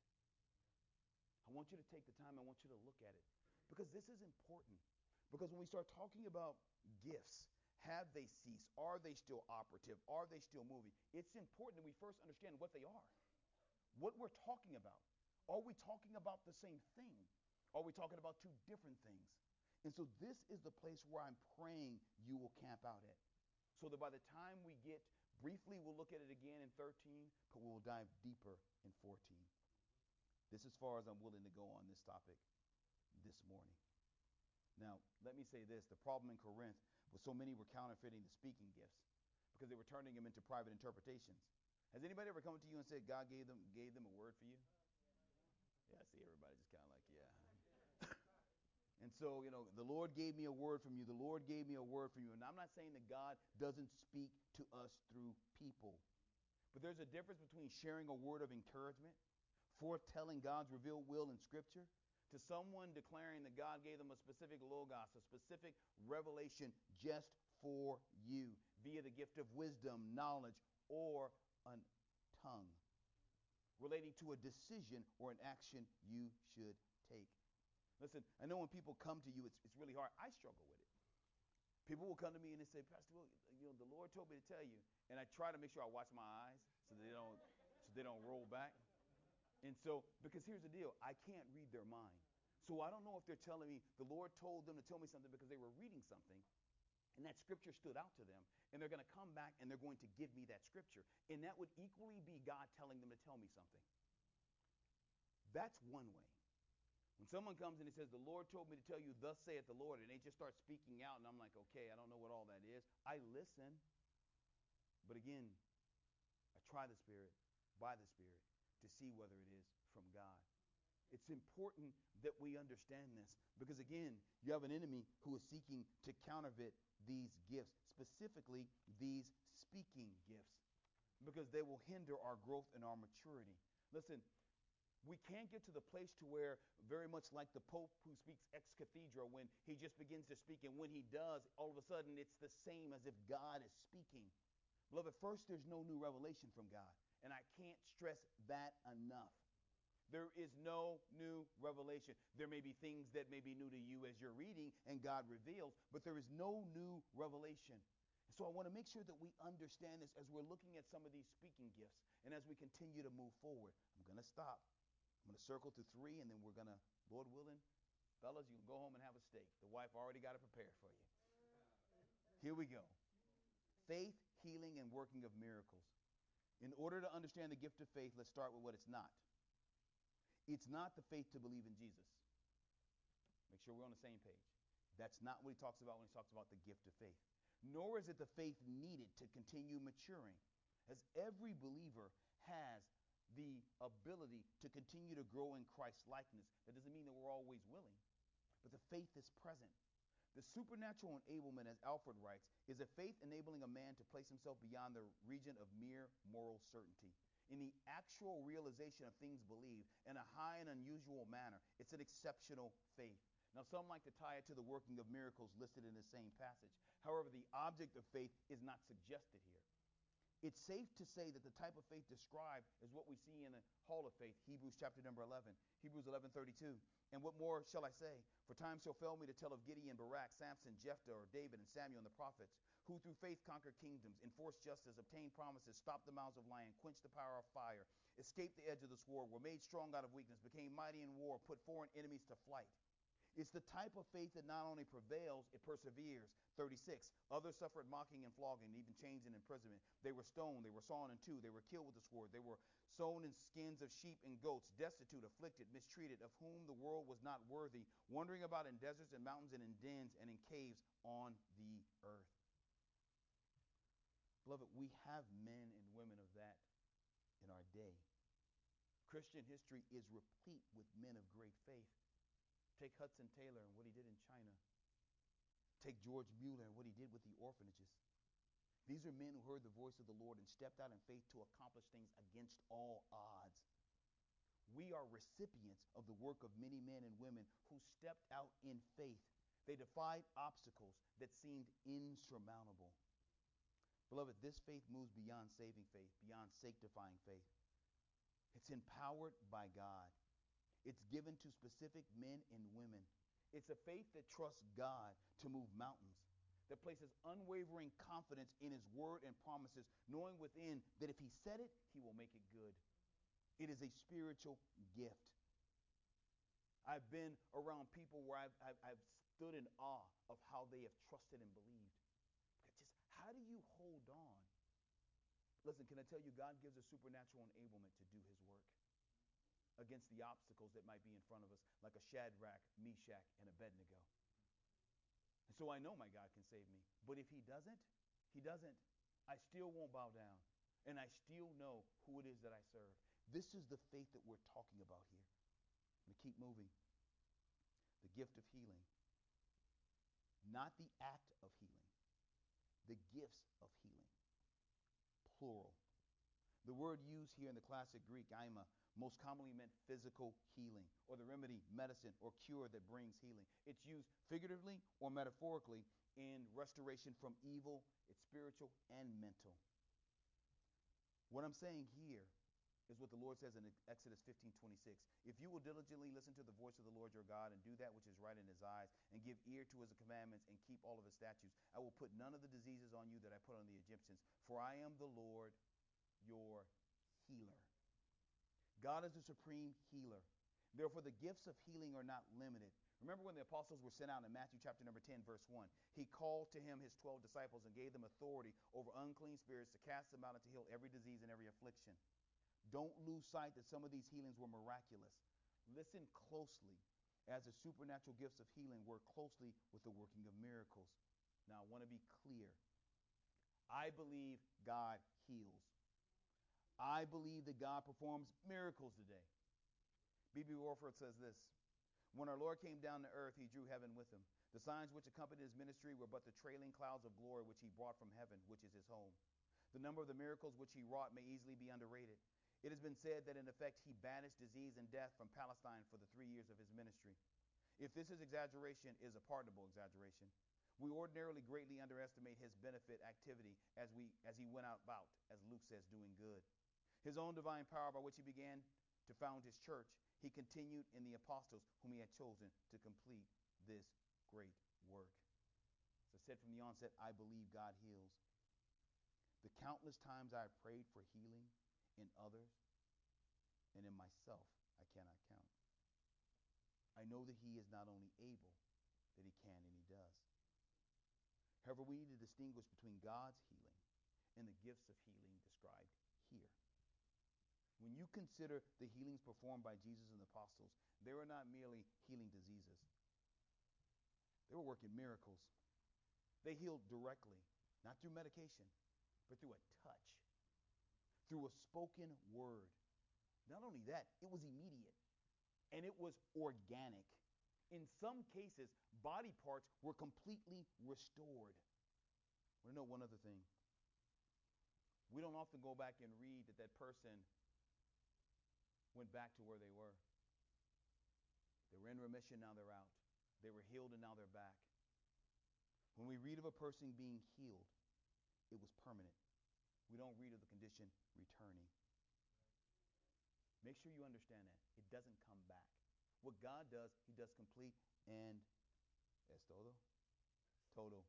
I want you to take the time. I want you to look at it. Because this is important. Because when we start talking about gifts, have they ceased? Are they still operative? Are they still moving? It's important that we first understand what they are. What we're talking about. Are we talking about the same thing? Are we talking about two different things? And so this is the place where I'm praying you will camp out at. So that by the time we get, briefly we'll look at it again in thirteen, but we'll dive deeper in fourteen. This is as far as I'm willing to go on this topic this morning. Now, let me say this. The problem in Corinth was so many were counterfeiting the speaking gifts because they were turning them into private interpretations. Has anybody ever come to you and said God gave them gave them a word for you? Yeah, I see everybody just kind of like, yeah. And so, you know, the Lord gave me a word from you. The Lord gave me a word from you. And I'm not saying that God doesn't speak to us through people. But there's a difference between sharing a word of encouragement, foretelling God's revealed will in Scripture, to someone declaring that God gave them a specific logos, a specific revelation just for you via the gift of wisdom, knowledge, or a tongue relating to a decision or an action you should take. Listen, I know when people come to you, it's, it's really hard. I struggle with it. People will come to me and they say, Pastor Will, you know, the Lord told me to tell you. And I try to make sure I watch my eyes so they don't so they don't roll back. And so, because here's the deal, I can't read their mind. So I don't know if they're telling me the Lord told them to tell me something because they were reading something and that scripture stood out to them, and they're going to come back and they're going to give me that scripture. And that would equally be God telling them to tell me something. That's one way. When someone comes and he says, the Lord told me to tell you, thus saith the Lord, and they just start speaking out, and I'm like, okay, I don't know what all that is. I listen. But again, I try the Spirit, by the Spirit, to see whether it is from God. It's important that we understand this because, again, you have an enemy who is seeking to counterfeit these gifts, specifically these speaking gifts, because they will hinder our growth and our maturity. Listen, we can't get to the place to where, very much like the Pope who speaks ex cathedra, when he just begins to speak, and when he does, all of a sudden it's the same as if God is speaking. Beloved, first, there's no new revelation from God, and I can't stress that enough. There is no new revelation. There may be things that may be new to you as you're reading and God reveals, but there is no new revelation. And so I want to make sure that we understand this as we're looking at some of these speaking gifts and as we continue to move forward. I'm going to stop. I'm going to circle through three, and then we're going to, Lord willing, fellas, you can go home and have a steak. The wife already got it prepared for you. Here we go. Faith, healing, and working of miracles. In order to understand the gift of faith, let's start with what it's not. It's not the faith to believe in Jesus. Make sure we're on the same page. That's not what he talks about when he talks about the gift of faith. Nor is it the faith needed to continue maturing, as every believer has the ability to continue to grow in Christ's likeness. That doesn't mean that we're always willing, but the faith is present. The supernatural enablement, as Alfred writes, is a faith enabling a man to place himself beyond the region of mere moral certainty, in the actual realization of things believed in a high and unusual manner. It's an exceptional faith. Now, some like to tie it to the working of miracles listed in the same passage. However, the object of faith is not suggested here. It's safe to say that the type of faith described is what we see in the hall of faith, Hebrews chapter number eleven, Hebrews eleven thirty-two. And what more shall I say? For time shall fail me to tell of Gideon, Barak, Samson, Jephthah, or David, and Samuel, and the prophets, who through faith conquered kingdoms, enforced justice, obtained promises, stopped the mouths of lions, quenched the power of fire, escaped the edge of the sword, were made strong out of weakness, became mighty in war, put foreign enemies to flight. It's the type of faith that not only prevails, it perseveres. thirty-six. Others suffered mocking and flogging, even chains and imprisonment. They were stoned, they were sawn in two, they were killed with the sword, they were sewn in skins of sheep and goats, destitute, afflicted, mistreated, of whom the world was not worthy, wandering about in deserts and mountains and in dens and in caves on the earth. Beloved, we have men and women of that in our day. Christian history is replete with men of great faith. Take Hudson Taylor and what he did in China. Take George Mueller and what he did with the orphanages. These are men who heard the voice of the Lord and stepped out in faith to accomplish things against all odds. We are recipients of the work of many men and women who stepped out in faith. They defied obstacles that seemed insurmountable. Beloved, this faith moves beyond saving faith, beyond sanctifying faith. It's empowered by God. It's given to specific men and women. It's a faith that trusts God to move mountains, that places unwavering confidence in his word and promises, knowing within that if he said it, he will make it good. It is a spiritual gift. I've been around people where I've, I've, I've stood in awe of how they have trusted and believed. Just how do you hold on? Listen, can I tell you, God gives us supernatural enablement to do his work against the obstacles that might be in front of us, like a Shadrach, Meshach, and Abednego. And so I know my God can save me. But if he doesn't, he doesn't. I still won't bow down. And I still know who it is that I serve. This is the faith that we're talking about here. I'm going to keep moving. The gift of healing. Not the act of healing. The gifts of healing. Plural. The word used here in the classic Greek, aima, most commonly meant physical healing, or the remedy, medicine, or cure that brings healing. It's used figuratively or metaphorically in restoration from evil. It's spiritual and mental. What I'm saying here is what the Lord says in Exodus fifteen twenty-six. If you will diligently listen to the voice of the Lord your God and do that which is right in his eyes and give ear to his commandments and keep all of his statutes, I will put none of the diseases on you that I put on the Egyptians, for I am the Lord your healer. God is the supreme healer. Therefore, the gifts of healing are not limited. Remember when the apostles were sent out in Matthew chapter number ten, verse one. He called to him his twelve disciples and gave them authority over unclean spirits to cast them out and to heal every disease and every affliction. Don't lose sight that some of these healings were miraculous. Listen closely as the supernatural gifts of healing work closely with the working of miracles. Now, I want to be clear. I believe God heals. I believe that God performs miracles today. B B Warford says this: when our Lord came down to earth, he drew heaven with him. The signs which accompanied his ministry were but the trailing clouds of glory which he brought from heaven, which is his home. The number of the miracles which he wrought may easily be underrated. It has been said that in effect he banished disease and death from Palestine for the three years of his ministry. If this is exaggeration, it is a pardonable exaggeration. We ordinarily greatly underestimate his benefit activity as we as he went out about, as Luke says, doing good. His own divine power by which he began to found his church, he continued in the apostles whom he had chosen to complete this great work. As I said from the onset, I believe God heals. The countless times I have prayed for healing in others and in myself, I cannot count. I know that he is not only able, that he can and he does. However, we need to distinguish between God's healing and the gifts of healing described here. When you consider the healings performed by Jesus and the apostles, they were not merely healing diseases. They were working miracles. They healed directly, not through medication, but through a touch, through a spoken word. Not only that, it was immediate, and it was organic. In some cases, body parts were completely restored. I want to know one other thing. We don't often go back and read that that person went back to where they were. They were in remission, now they're out. They were healed, and now they're back. When we read of a person being healed, it was permanent. We don't read of the condition returning. Make sure you understand that. It doesn't come back. What God does, he does complete and es todo? Total.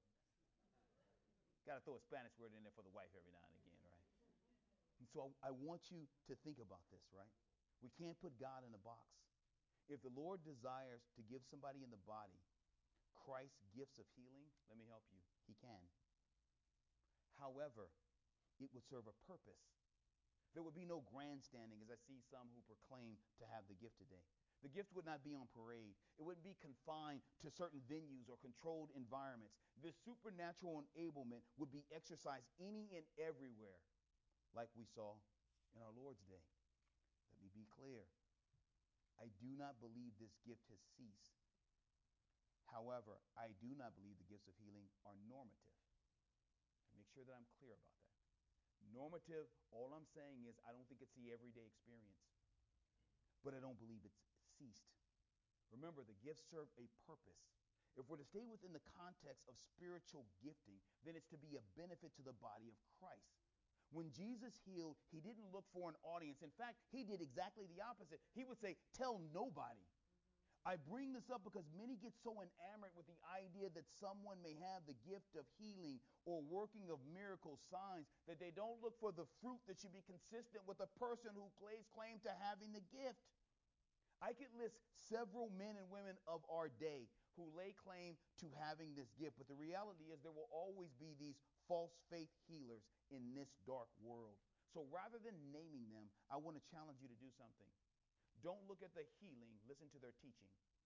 Got to throw a Spanish word in there for the wife every now and again, right? And so I, I want you to think about this, right? We can't put God in a box. If the Lord desires to give somebody in the body Christ's gifts of healing, let me help you, he can. However, it would serve a purpose. There would be no grandstanding, as I see some who proclaim to have the gift today. The gift would not be on parade. It wouldn't be confined to certain venues or controlled environments. This supernatural enablement would be exercised any and everywhere, like we saw in our Lord's day. Let me be clear. I do not believe this gift has ceased. However, I do not believe the gifts of healing are normative. Make sure that I'm clear about that. Normative, all I'm saying is I don't think it's the everyday experience, but I don't believe it's ceased. Remember, the gifts serve a purpose. If we're to stay within the context of spiritual gifting, then it's to be a benefit to the body of Christ. When Jesus healed, he didn't look for an audience. In fact, he did exactly the opposite. He would say, tell nobody. I bring this up because many get so enamored with the idea that someone may have the gift of healing or working of miracle signs that they don't look for the fruit that should be consistent with the person who lays claim to having the gift. I could list several men and women of our day who lay claim to having this gift, but the reality is there will always be these false faith healers in this dark world. So rather than naming them, I want to challenge you to do something. Don't look at the healing, listen to their teaching.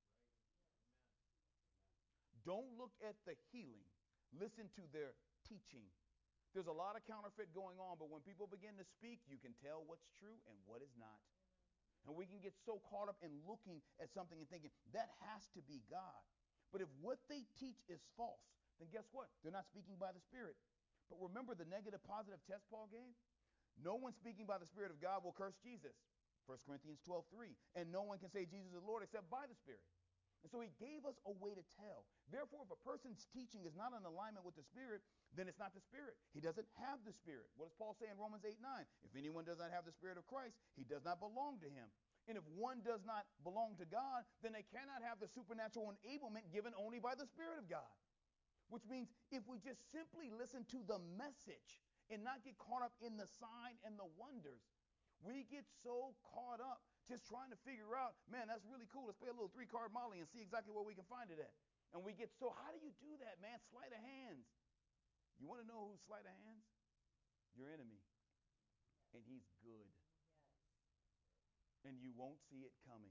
Don't look at the healing, listen to their teaching. There's a lot of counterfeit going on, but when people begin to speak, you can tell what's true and what is not. And we can get so caught up in looking at something and thinking, that has to be God. But if what they teach is false, then guess what? They're not speaking by the Spirit. But remember the negative positive test Paul gave? No one speaking by the Spirit of God will curse Jesus. First Corinthians twelve three. And no one can say Jesus is Lord except by the Spirit. And so he gave us a way to tell. Therefore, if a person's teaching is not in alignment with the Spirit, then it's not the Spirit. He doesn't have the Spirit. What does Paul say in Romans eight nine? If anyone does not have the Spirit of Christ, he does not belong to him. And if one does not belong to God, then they cannot have the supernatural enablement given only by the Spirit of God. Which means if we just simply listen to the message and not get caught up in the sign and the wonders, we get so caught up just trying to figure out, man, that's really cool. Let's play a little three-card Molly and see exactly where we can find it at. And we get so, how do you do that, man? Sleight of hands. You want to know who's sleight of hands? Your enemy. And he's good. And you won't see it coming.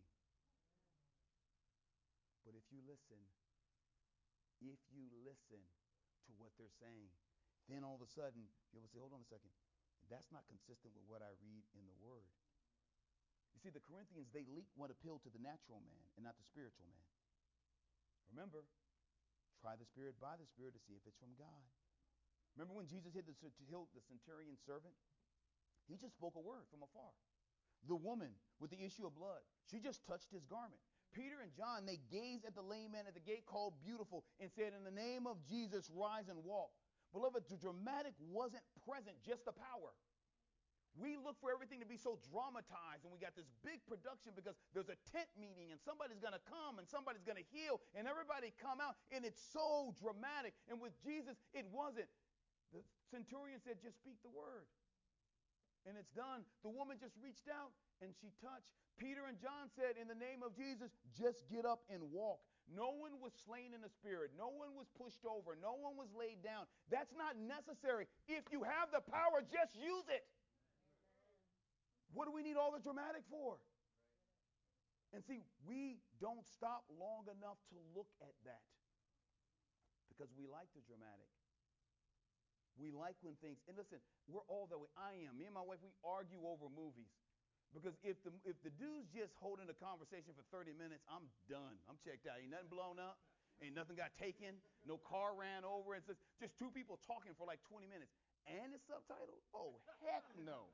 But if you listen, if you listen to what they're saying, then all of a sudden, you'll say, hold on a second. That's not consistent with what I read in the Word. You see, the Corinthians, they leak what appealed to the natural man and not the spiritual man. Remember, try the Spirit by the Spirit to see if it's from God. Remember when Jesus healed the, healed the centurion servant? He just spoke a word from afar. The woman with the issue of blood, she just touched his garment. Peter and John, they gazed at the lame man at the gate called Beautiful and said, in the name of Jesus, rise and walk. Beloved, the dramatic wasn't present, just the power. We look for everything to be so dramatized, and we got this big production because there's a tent meeting and somebody's going to come and somebody's going to heal and everybody come out, and it's so dramatic. And with Jesus, it wasn't. The centurion said, just speak the word. And it's done. The woman just reached out and she touched. Peter and John said, in the name of Jesus, just get up and walk. No one was slain in the Spirit. No one was pushed over. No one was laid down. That's not necessary. If you have the power, just use it. What do we need all the dramatic for? And see, we don't stop long enough to look at that because we like the dramatic. We like when things, and listen, we're all that way. I am. Me and my wife, we argue over movies. Because if the if the dude's just holding a conversation for thirty minutes, I'm done. I'm checked out. Ain't nothing blown up. Ain't nothing got taken. No car ran over. It's just, just two people talking for like twenty minutes. And it's subtitled? Oh, heck no.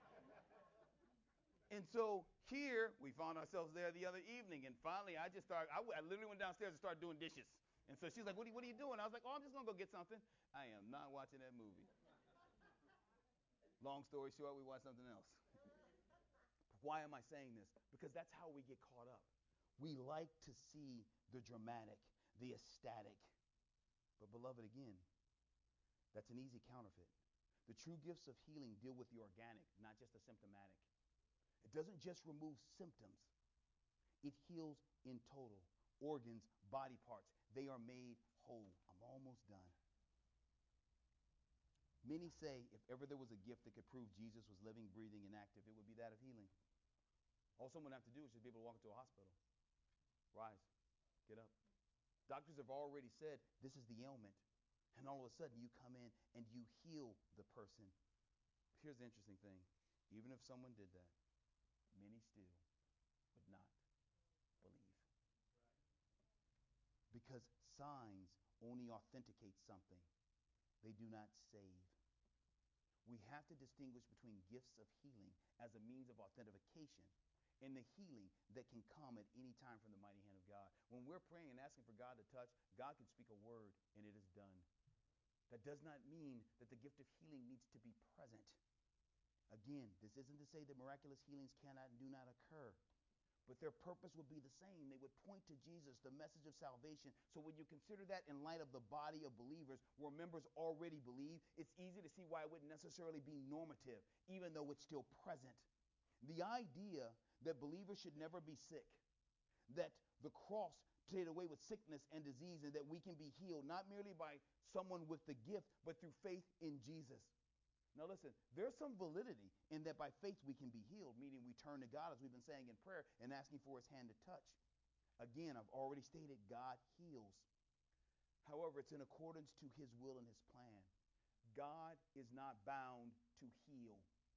And so here, we found ourselves there the other evening. And finally, I just started, I, I literally went downstairs and started doing dishes. And so she's like, what are, you, what are you doing? I was like, oh, I'm just going to go get something. I am not watching that movie. Long story short, we watched something else. Why am I saying this? Because that's how we get caught up. We like to see the dramatic, the ecstatic. But beloved, again, that's an easy counterfeit. The true gifts of healing deal with the organic, not just the symptomatic. It doesn't just remove symptoms. It heals in total. Organs, body parts, they are made whole. I'm almost done. Many say if ever there was a gift that could prove Jesus was living, breathing, and active, it would be that of healing. All someone would have to do is just be able to walk into a hospital. Rise. Get up. Doctors have already said this is the ailment. And all of a sudden you come in and you heal the person. Here's the interesting thing. Even if someone did that, many still would not believe. Because signs only authenticate something. They do not save. We have to distinguish between gifts of healing as a means of authentication and the healing that can come at any time from the mighty hand of God. When we're praying and asking for God to touch, God can speak a word and it is done. That does not mean that the gift of healing needs to be present. Again, this isn't to say that miraculous healings cannot and do not occur, but their purpose would be the same. They would point to Jesus, the message of salvation. So when you consider that in light of the body of believers where members already believe, it's easy to see why it wouldn't necessarily be normative, even though it's still present. The idea that believers should never be sick, that the cross did away with sickness and disease, and that we can be healed not merely by someone with the gift, but through faith in Jesus. Now listen, there's some validity in that by faith we can be healed, meaning we turn to God as we've been saying in prayer and asking for his hand to touch. Again, I've already stated God heals. However, it's in accordance to his will and his plan. God is not bound to heal.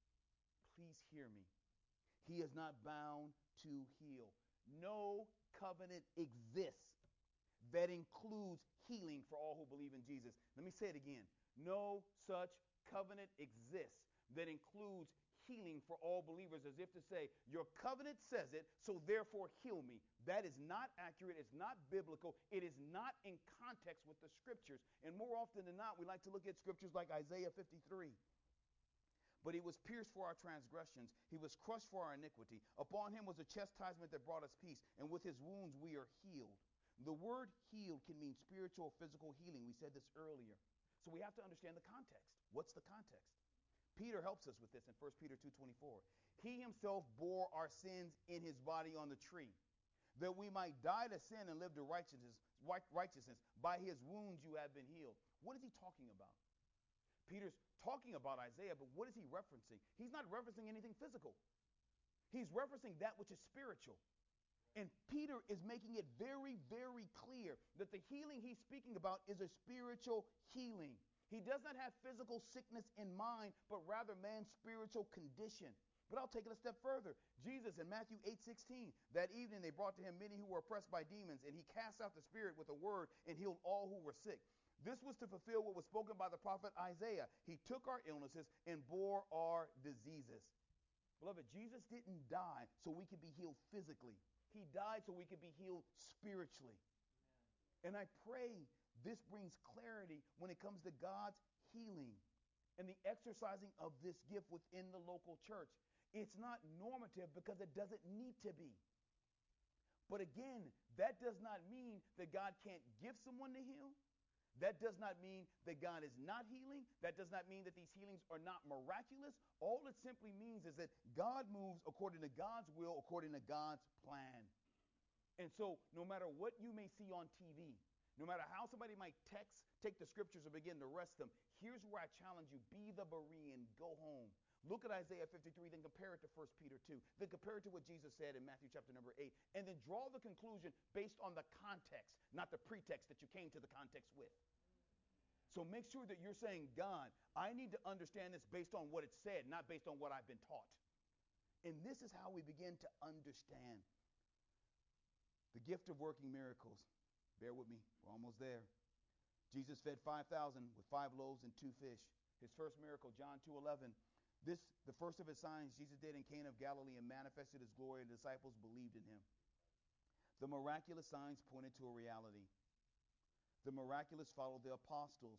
Please hear me. He is not bound to heal. No covenant exists that includes healing for all who believe in Jesus. Let me say it again. No such covenant exists that includes healing for all believers, as if to say, your covenant says it, so therefore heal me. That is not accurate. It's not biblical. It is not in context with the scriptures. And more often than not, we like to look at scriptures like Isaiah fifty-three. But he was pierced for our transgressions. He was crushed for our iniquity. Upon him was a chastisement that brought us peace. And with his wounds we are healed. The word healed can mean spiritual or physical healing. We said this earlier. So we have to understand the context. What's the context? Peter helps us with this in First Peter two twenty-four. He himself bore our sins in his body on the tree, that we might die to sin and live to righteousness. Righteousness. By his wounds you have been healed. What is he talking about? Peter's talking about Isaiah, but what is he referencing? He's not referencing anything physical. He's referencing that which is spiritual. And Peter is making it very, very clear that the healing he's speaking about is a spiritual healing. He does not have physical sickness in mind, but rather man's spiritual condition. But I'll take it a step further. Jesus in Matthew eight sixteen, that evening they brought to him many who were oppressed by demons, and he cast out the spirit with a word and healed all who were sick. This was to fulfill what was spoken by the prophet Isaiah. He took our illnesses and bore our diseases. Beloved, Jesus didn't die so we could be healed physically. He died so we could be healed spiritually. Amen. And I pray this brings clarity when it comes to God's healing and the exercising of this gift within the local church. It's not normative because it doesn't need to be. But again, that does not mean that God can't give someone to heal. That does not mean that God is not healing. That does not mean that these healings are not miraculous. All it simply means is that God moves according to God's will, according to God's plan. And so no matter what you may see on T V, no matter how somebody might text, take the scriptures and begin to rest them, here's where I challenge you. Be the Berean. Go home. Look at Isaiah fifty-three, then compare it to First Peter two. Then compare it to what Jesus said in Matthew chapter number eight. And then draw the conclusion based on the context, not the pretext that you came to the context with. So make sure that you're saying, God, I need to understand this based on what it said, not based on what I've been taught. And this is how we begin to understand the gift of working miracles. Bear with me. We're almost there. Jesus fed five thousand with five loaves and two fish. His first miracle, John two eleven. This, the first of his signs Jesus did in Cana of Galilee and manifested his glory, and the disciples believed in him. The miraculous signs pointed to a reality. The miraculous followed the apostles.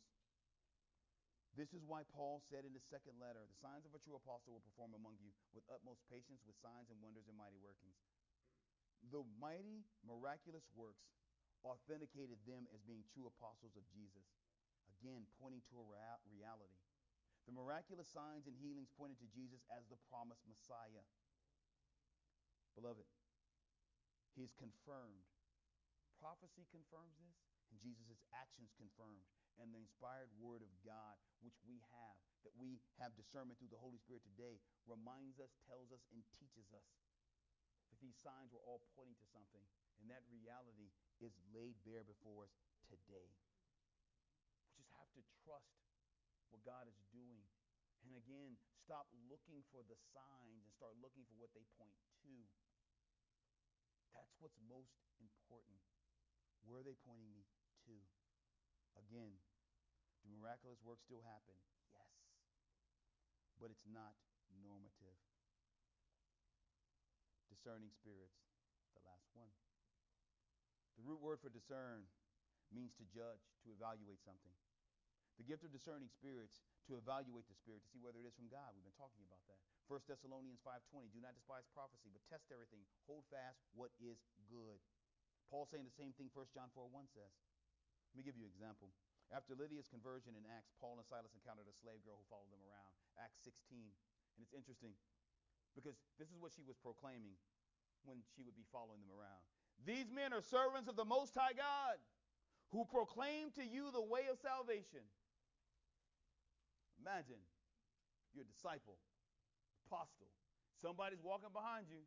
This is why Paul said in his second letter, the signs of a true apostle will perform among you with utmost patience, with signs and wonders and mighty workings. The mighty, miraculous works authenticated them as being true apostles of Jesus. Again, pointing to a rea- reality. The miraculous signs and healings pointed to Jesus as the promised Messiah. Beloved, He is confirmed. Prophecy confirms this, and Jesus' actions confirmed. And the inspired word of God, which we have, that we have discernment through the Holy Spirit today, reminds us, tells us, and teaches us that these signs were all pointing to something. And that reality is laid bare before us today. We just have to trust what God is doing. And again, stop looking for the signs and start looking for what they point to. That's what's most important. Where are they pointing me to? Again, do miraculous works still happen? Yes. But it's not normative. Discerning spirits, the last one. The root word for discern means to judge, to evaluate something. The gift of discerning spirits, to evaluate the spirit, to see whether it is from God. We've been talking about that. First Thessalonians five twenty, do not despise prophecy, but test everything. Hold fast what is good. Paul saying the same thing First John four one says. Let me give you an example. After Lydia's conversion in Acts, Paul and Silas encountered a slave girl who followed them around. Acts sixteen. And it's interesting because this is what she was proclaiming when she would be following them around. These men are servants of the Most High God who proclaim to you the way of salvation. Imagine you're a disciple, apostle. Somebody's walking behind you.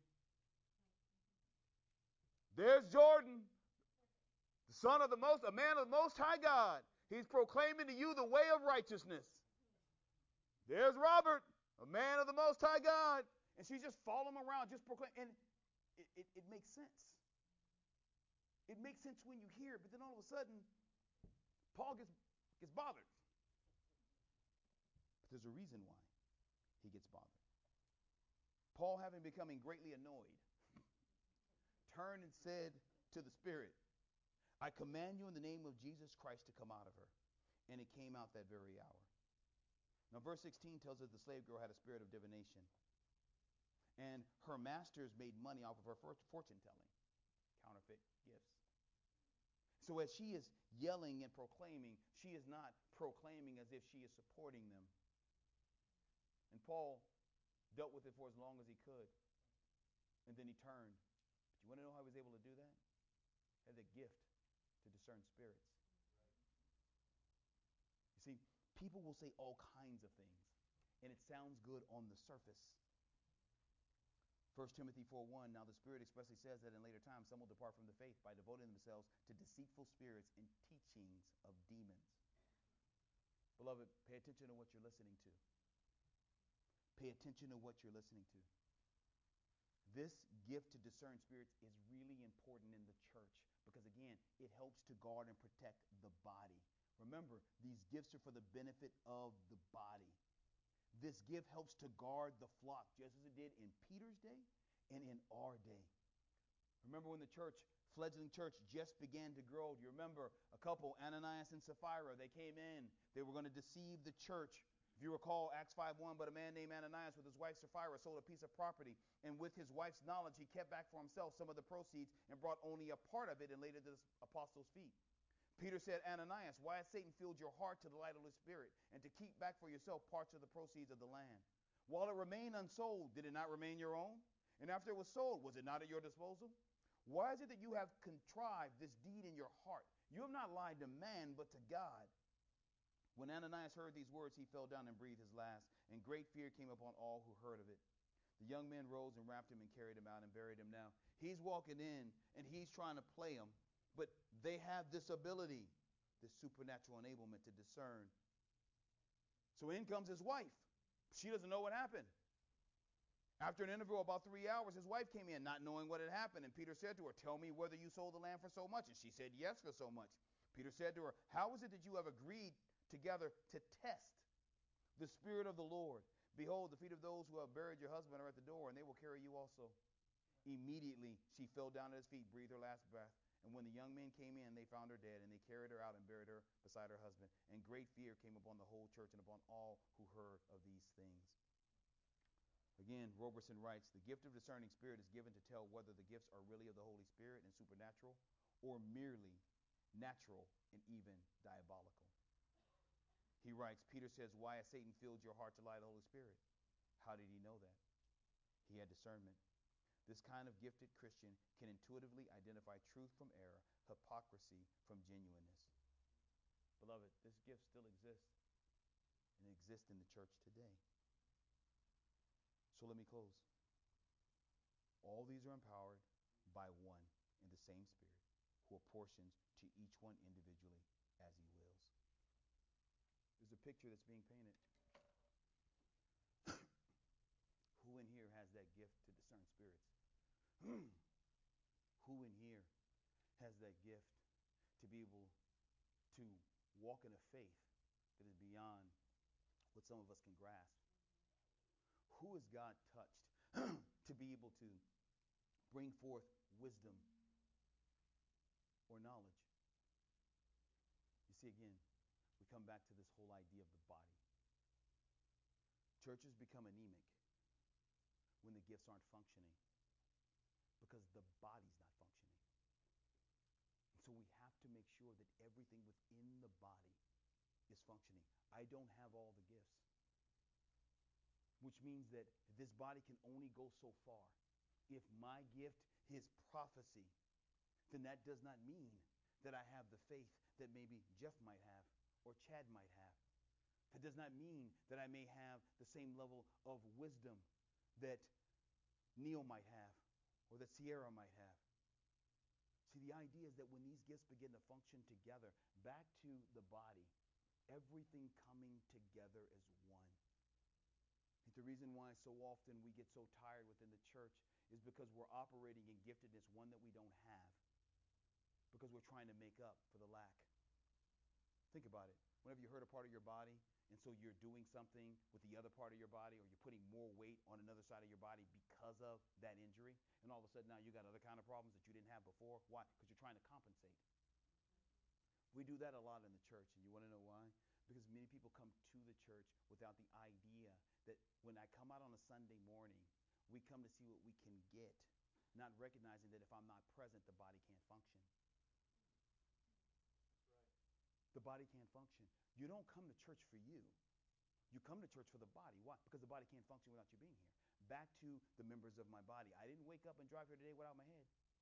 There's Jordan, the son of the most, a man of the Most High God. He's proclaiming to you the way of righteousness. There's Robert, a man of the Most High God. And she's just following him around, just proclaiming. And it, it, it makes sense. It makes sense when you hear it, but then all of a sudden, Paul gets, gets bothered. But there's a reason why he gets bothered. Paul, having becoming greatly annoyed, turned and said to the Spirit, I command you in the name of Jesus Christ to come out of her. And it came out that very hour. Now, verse sixteen tells us the slave girl had a spirit of divination. And her masters made money off of her fortune telling, counterfeit gifts. So as she is yelling and proclaiming, she is not proclaiming as if she is supporting them. And Paul dealt with it for as long as he could. And then he turned. But you want to know how he was able to do that? He had the gift to discern spirits. You see, people will say all kinds of things, and it sounds good on the surface. First Timothy four one, now the Spirit expressly says that in later times some will depart from the faith by devoting themselves to deceitful spirits and teachings of demons. Beloved, pay attention to what you're listening to. Pay attention to what you're listening to. This gift to discern spirits is really important in the church because, again, it helps to guard and protect the body. Remember, these gifts are for the benefit of the body. This gift helps to guard the flock, just as it did in Peter's day and in our day. Remember when the church, fledgling church, just began to grow. Do you remember a couple, Ananias and Sapphira? They came in. They were going to deceive the church. If you recall, Acts five one, but a man named Ananias with his wife Sapphira sold a piece of property, and with his wife's knowledge, he kept back for himself some of the proceeds and brought only a part of it and laid it at the apostles' feet. Peter said, Ananias, why has Satan filled your heart to the light of the Spirit and to keep back for yourself parts of the proceeds of the land? While it remained unsold, did it not remain your own? And after it was sold, was it not at your disposal? Why is it that you have contrived this deed in your heart? You have not lied to man, but to God. When Ananias heard these words, he fell down and breathed his last, and great fear came upon all who heard of it. The young men rose and wrapped him and carried him out and buried him. Now, he's walking in, and he's trying to play him. But they have this ability, this supernatural enablement to discern. So in comes his wife. She doesn't know what happened. After an interval of about three hours, his wife came in, not knowing what had happened. And Peter said to her, tell me whether you sold the land for so much. And she said, yes, for so much. Peter said to her, how is it that you have agreed together to test the Spirit of the Lord? Behold, the feet of those who have buried your husband are at the door, and they will carry you also. Immediately she fell down at his feet, breathed her last breath. And when the young men came in, they found her dead, and they carried her out and buried her beside her husband. And great fear came upon the whole church and upon all who heard of these things. Again, Roberson writes, the gift of discerning spirit is given to tell whether the gifts are really of the Holy Spirit and supernatural, or merely natural and even diabolical. He writes, Peter says, why has Satan filled your heart to lie to the Holy Spirit? How did he know that? He had discernment. This kind of gifted Christian can intuitively identify truth from error, hypocrisy from genuineness. Beloved, this gift still exists, and it exists in the church today. So let me close. All these are empowered by one and the same Spirit, who apportions to each one individually as he wills. There's a picture that's being painted. Who in here has that gift to discern spirits? Who in here has that gift to be able to walk in a faith that is beyond what some of us can grasp? Who has God touched to be able to bring forth wisdom or knowledge? You see, again, we come back to this whole idea of the body. Churches become anemic when the gifts aren't functioning because the body's not functioning. And so we have to make sure that everything within the body is functioning. I don't have all the gifts, which means that this body can only go so far. If my gift is prophecy, then that does not mean that I have the faith that maybe Jeff might have or Chad might have. That does not mean that I may have the same level of wisdom that Neil might have or that Sierra might have. See, the idea is that when these gifts begin to function together, back to the body, everything coming together as one. I think the reason why so often we get so tired within the church is because we're operating in giftedness, one that we don't have, because we're trying to make up for the lack. Think about it. Whenever you hurt a part of your body, and so you're doing something with the other part of your body, or you're putting more weight on another side of your body because of that injury, and all of a sudden now you got other kind of problems that you didn't have before. Why? Because you're trying to compensate. We do that a lot in the church, and you want to know why? Because many people come to the church without the idea that when I come out on a Sunday morning, we come to see what we can get, not recognizing that if I'm not present, the body can't function. That's right. The body can't function. You don't come to church for you. You come to church for the body. Why? Because the body can't function without you being here. Back to the members of my body. I didn't wake up and drive here today without my head.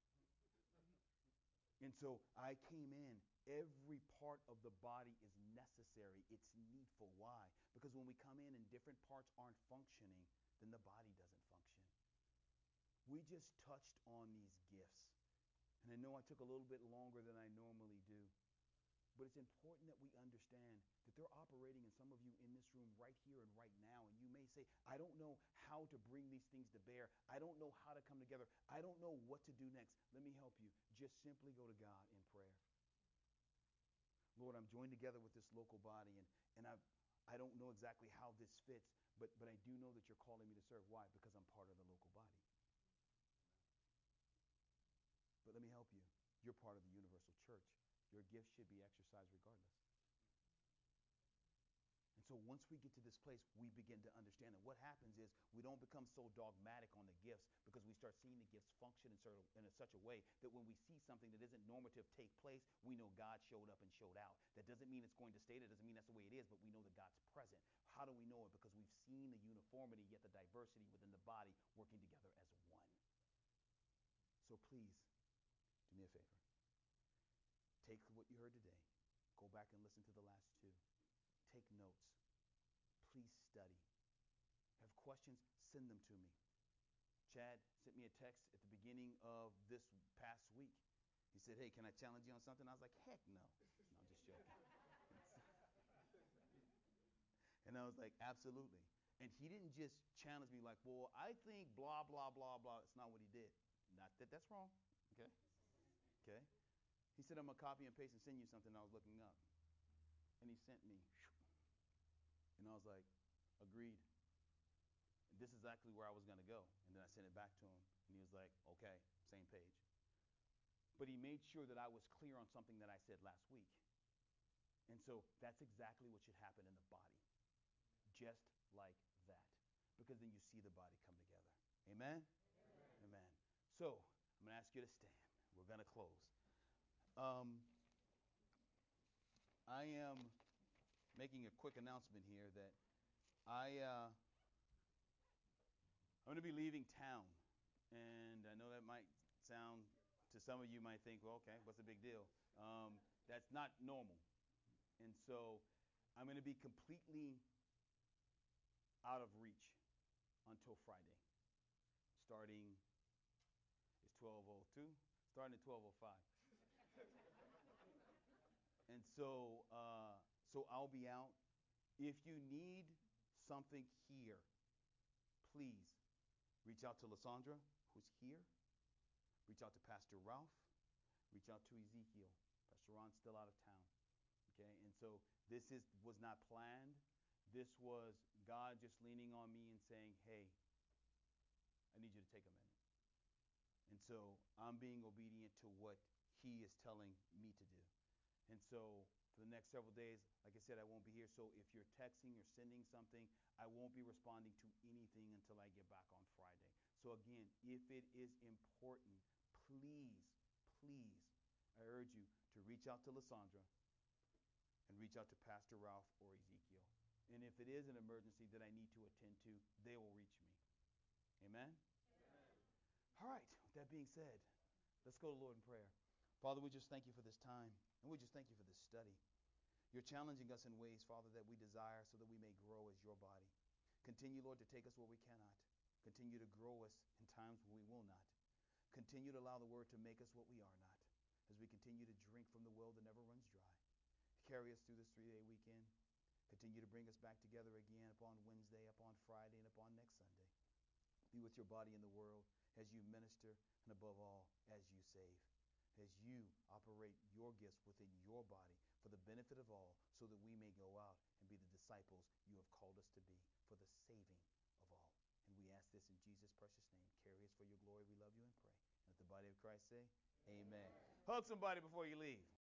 And so I came in. Every part of the body is necessary. It's needful. Why? Because when we come in and different parts aren't functioning, then the body doesn't function. We just touched on these gifts. And I know I took a little bit longer than I normally do. But it's important that we understand that they're operating in some of you in this room right here and right now. And you may say, I don't know how to bring these things to bear. I don't know how to come together. I don't know what to do next. Let me help you. Just simply go to God in prayer. Lord, I'm joined together with this local body, and, and I I don't know exactly how this fits, but, but I do know that you're calling me to serve. Why? Because I'm part of the local body. But let me help you. You're part of the universal church. Your gifts should be exercised regardless. And so once we get to this place, we begin to understand that what happens is we don't become so dogmatic on the gifts because we start seeing the gifts function in, sort of, in a, such a way that when we see something that isn't normative take place, we know God showed up and showed out. That doesn't mean it's going to stay. That doesn't mean that's the way it is, but we know that God's present. How do we know it? Because we've seen the uniformity, yet the diversity within the body working together as one. So please, do me a favor. Take what you heard today. Go back and listen to the last two. Take notes. Please study. Have questions? Send them to me. Chad sent me a text at the beginning of this past week. He said, hey, can I challenge you on something? I was like, heck no. No, I'm just joking. And I was like, absolutely. And he didn't just challenge me like, well, I think blah, blah, blah, blah. It's not what he did. Not that that's wrong. Okay? Okay? He said, I'm going to copy and paste and send you something I was looking up. And he sent me. And I was like, agreed. And this is exactly where I was going to go. And then I sent it back to him. And he was like, okay, same page. But he made sure that I was clear on something that I said last week. And so that's exactly what should happen in the body. Just like that. Because then you see the body come together. Amen? Amen. Amen. So I'm going to ask you to stand. We're going to close. Um, I am making a quick announcement here that I, uh, I'm going to be leaving town And I know that might sound, to some of you might think, well, okay, what's the big deal? Um, that's not normal. And so I'm going to be completely out of reach until Friday. Starting, it's twelve oh two, starting at twelve oh five. And so, uh, so I'll be out. If you need something here, please reach out to Lysandra, who's here. Reach out to Pastor Ralph. Reach out to Ezekiel. Pastor Ron's still out of town. Okay, and so this is was not planned. This was God just leaning on me and saying, hey, I need you to take a minute. And so I'm being obedient to what he is telling me to do. And so for the next several days, like I said, I won't be here. So if you're texting or sending something, I won't be responding to anything until I get back on Friday. So again, if it is important, please, please, I urge you to reach out to Lysandra and reach out to Pastor Ralph or Ezekiel. And if it is an emergency that I need to attend to, they will reach me. Amen? Amen. All right. With that being said, let's go to the Lord in prayer. Father, we just thank you for this time, and we just thank you for this study. You're challenging us in ways, Father, that we desire so that we may grow as your body. Continue, Lord, to take us where we cannot. Continue to grow us in times when we will not. Continue to allow the word to make us what we are not, as we continue to drink from the well that never runs dry. Carry us through this three-day weekend. Continue to bring us back together again upon Wednesday, upon Friday, and upon next Sunday. Be with your body in the world as you minister, and above all, as you save. As you operate your gifts within your body for the benefit of all, so that we may go out and be the disciples you have called us to be for the saving of all. And we ask this in Jesus' precious name. Carry us for your glory. We love you and pray. And let the body of Christ say, amen. Amen. Hug somebody before you leave.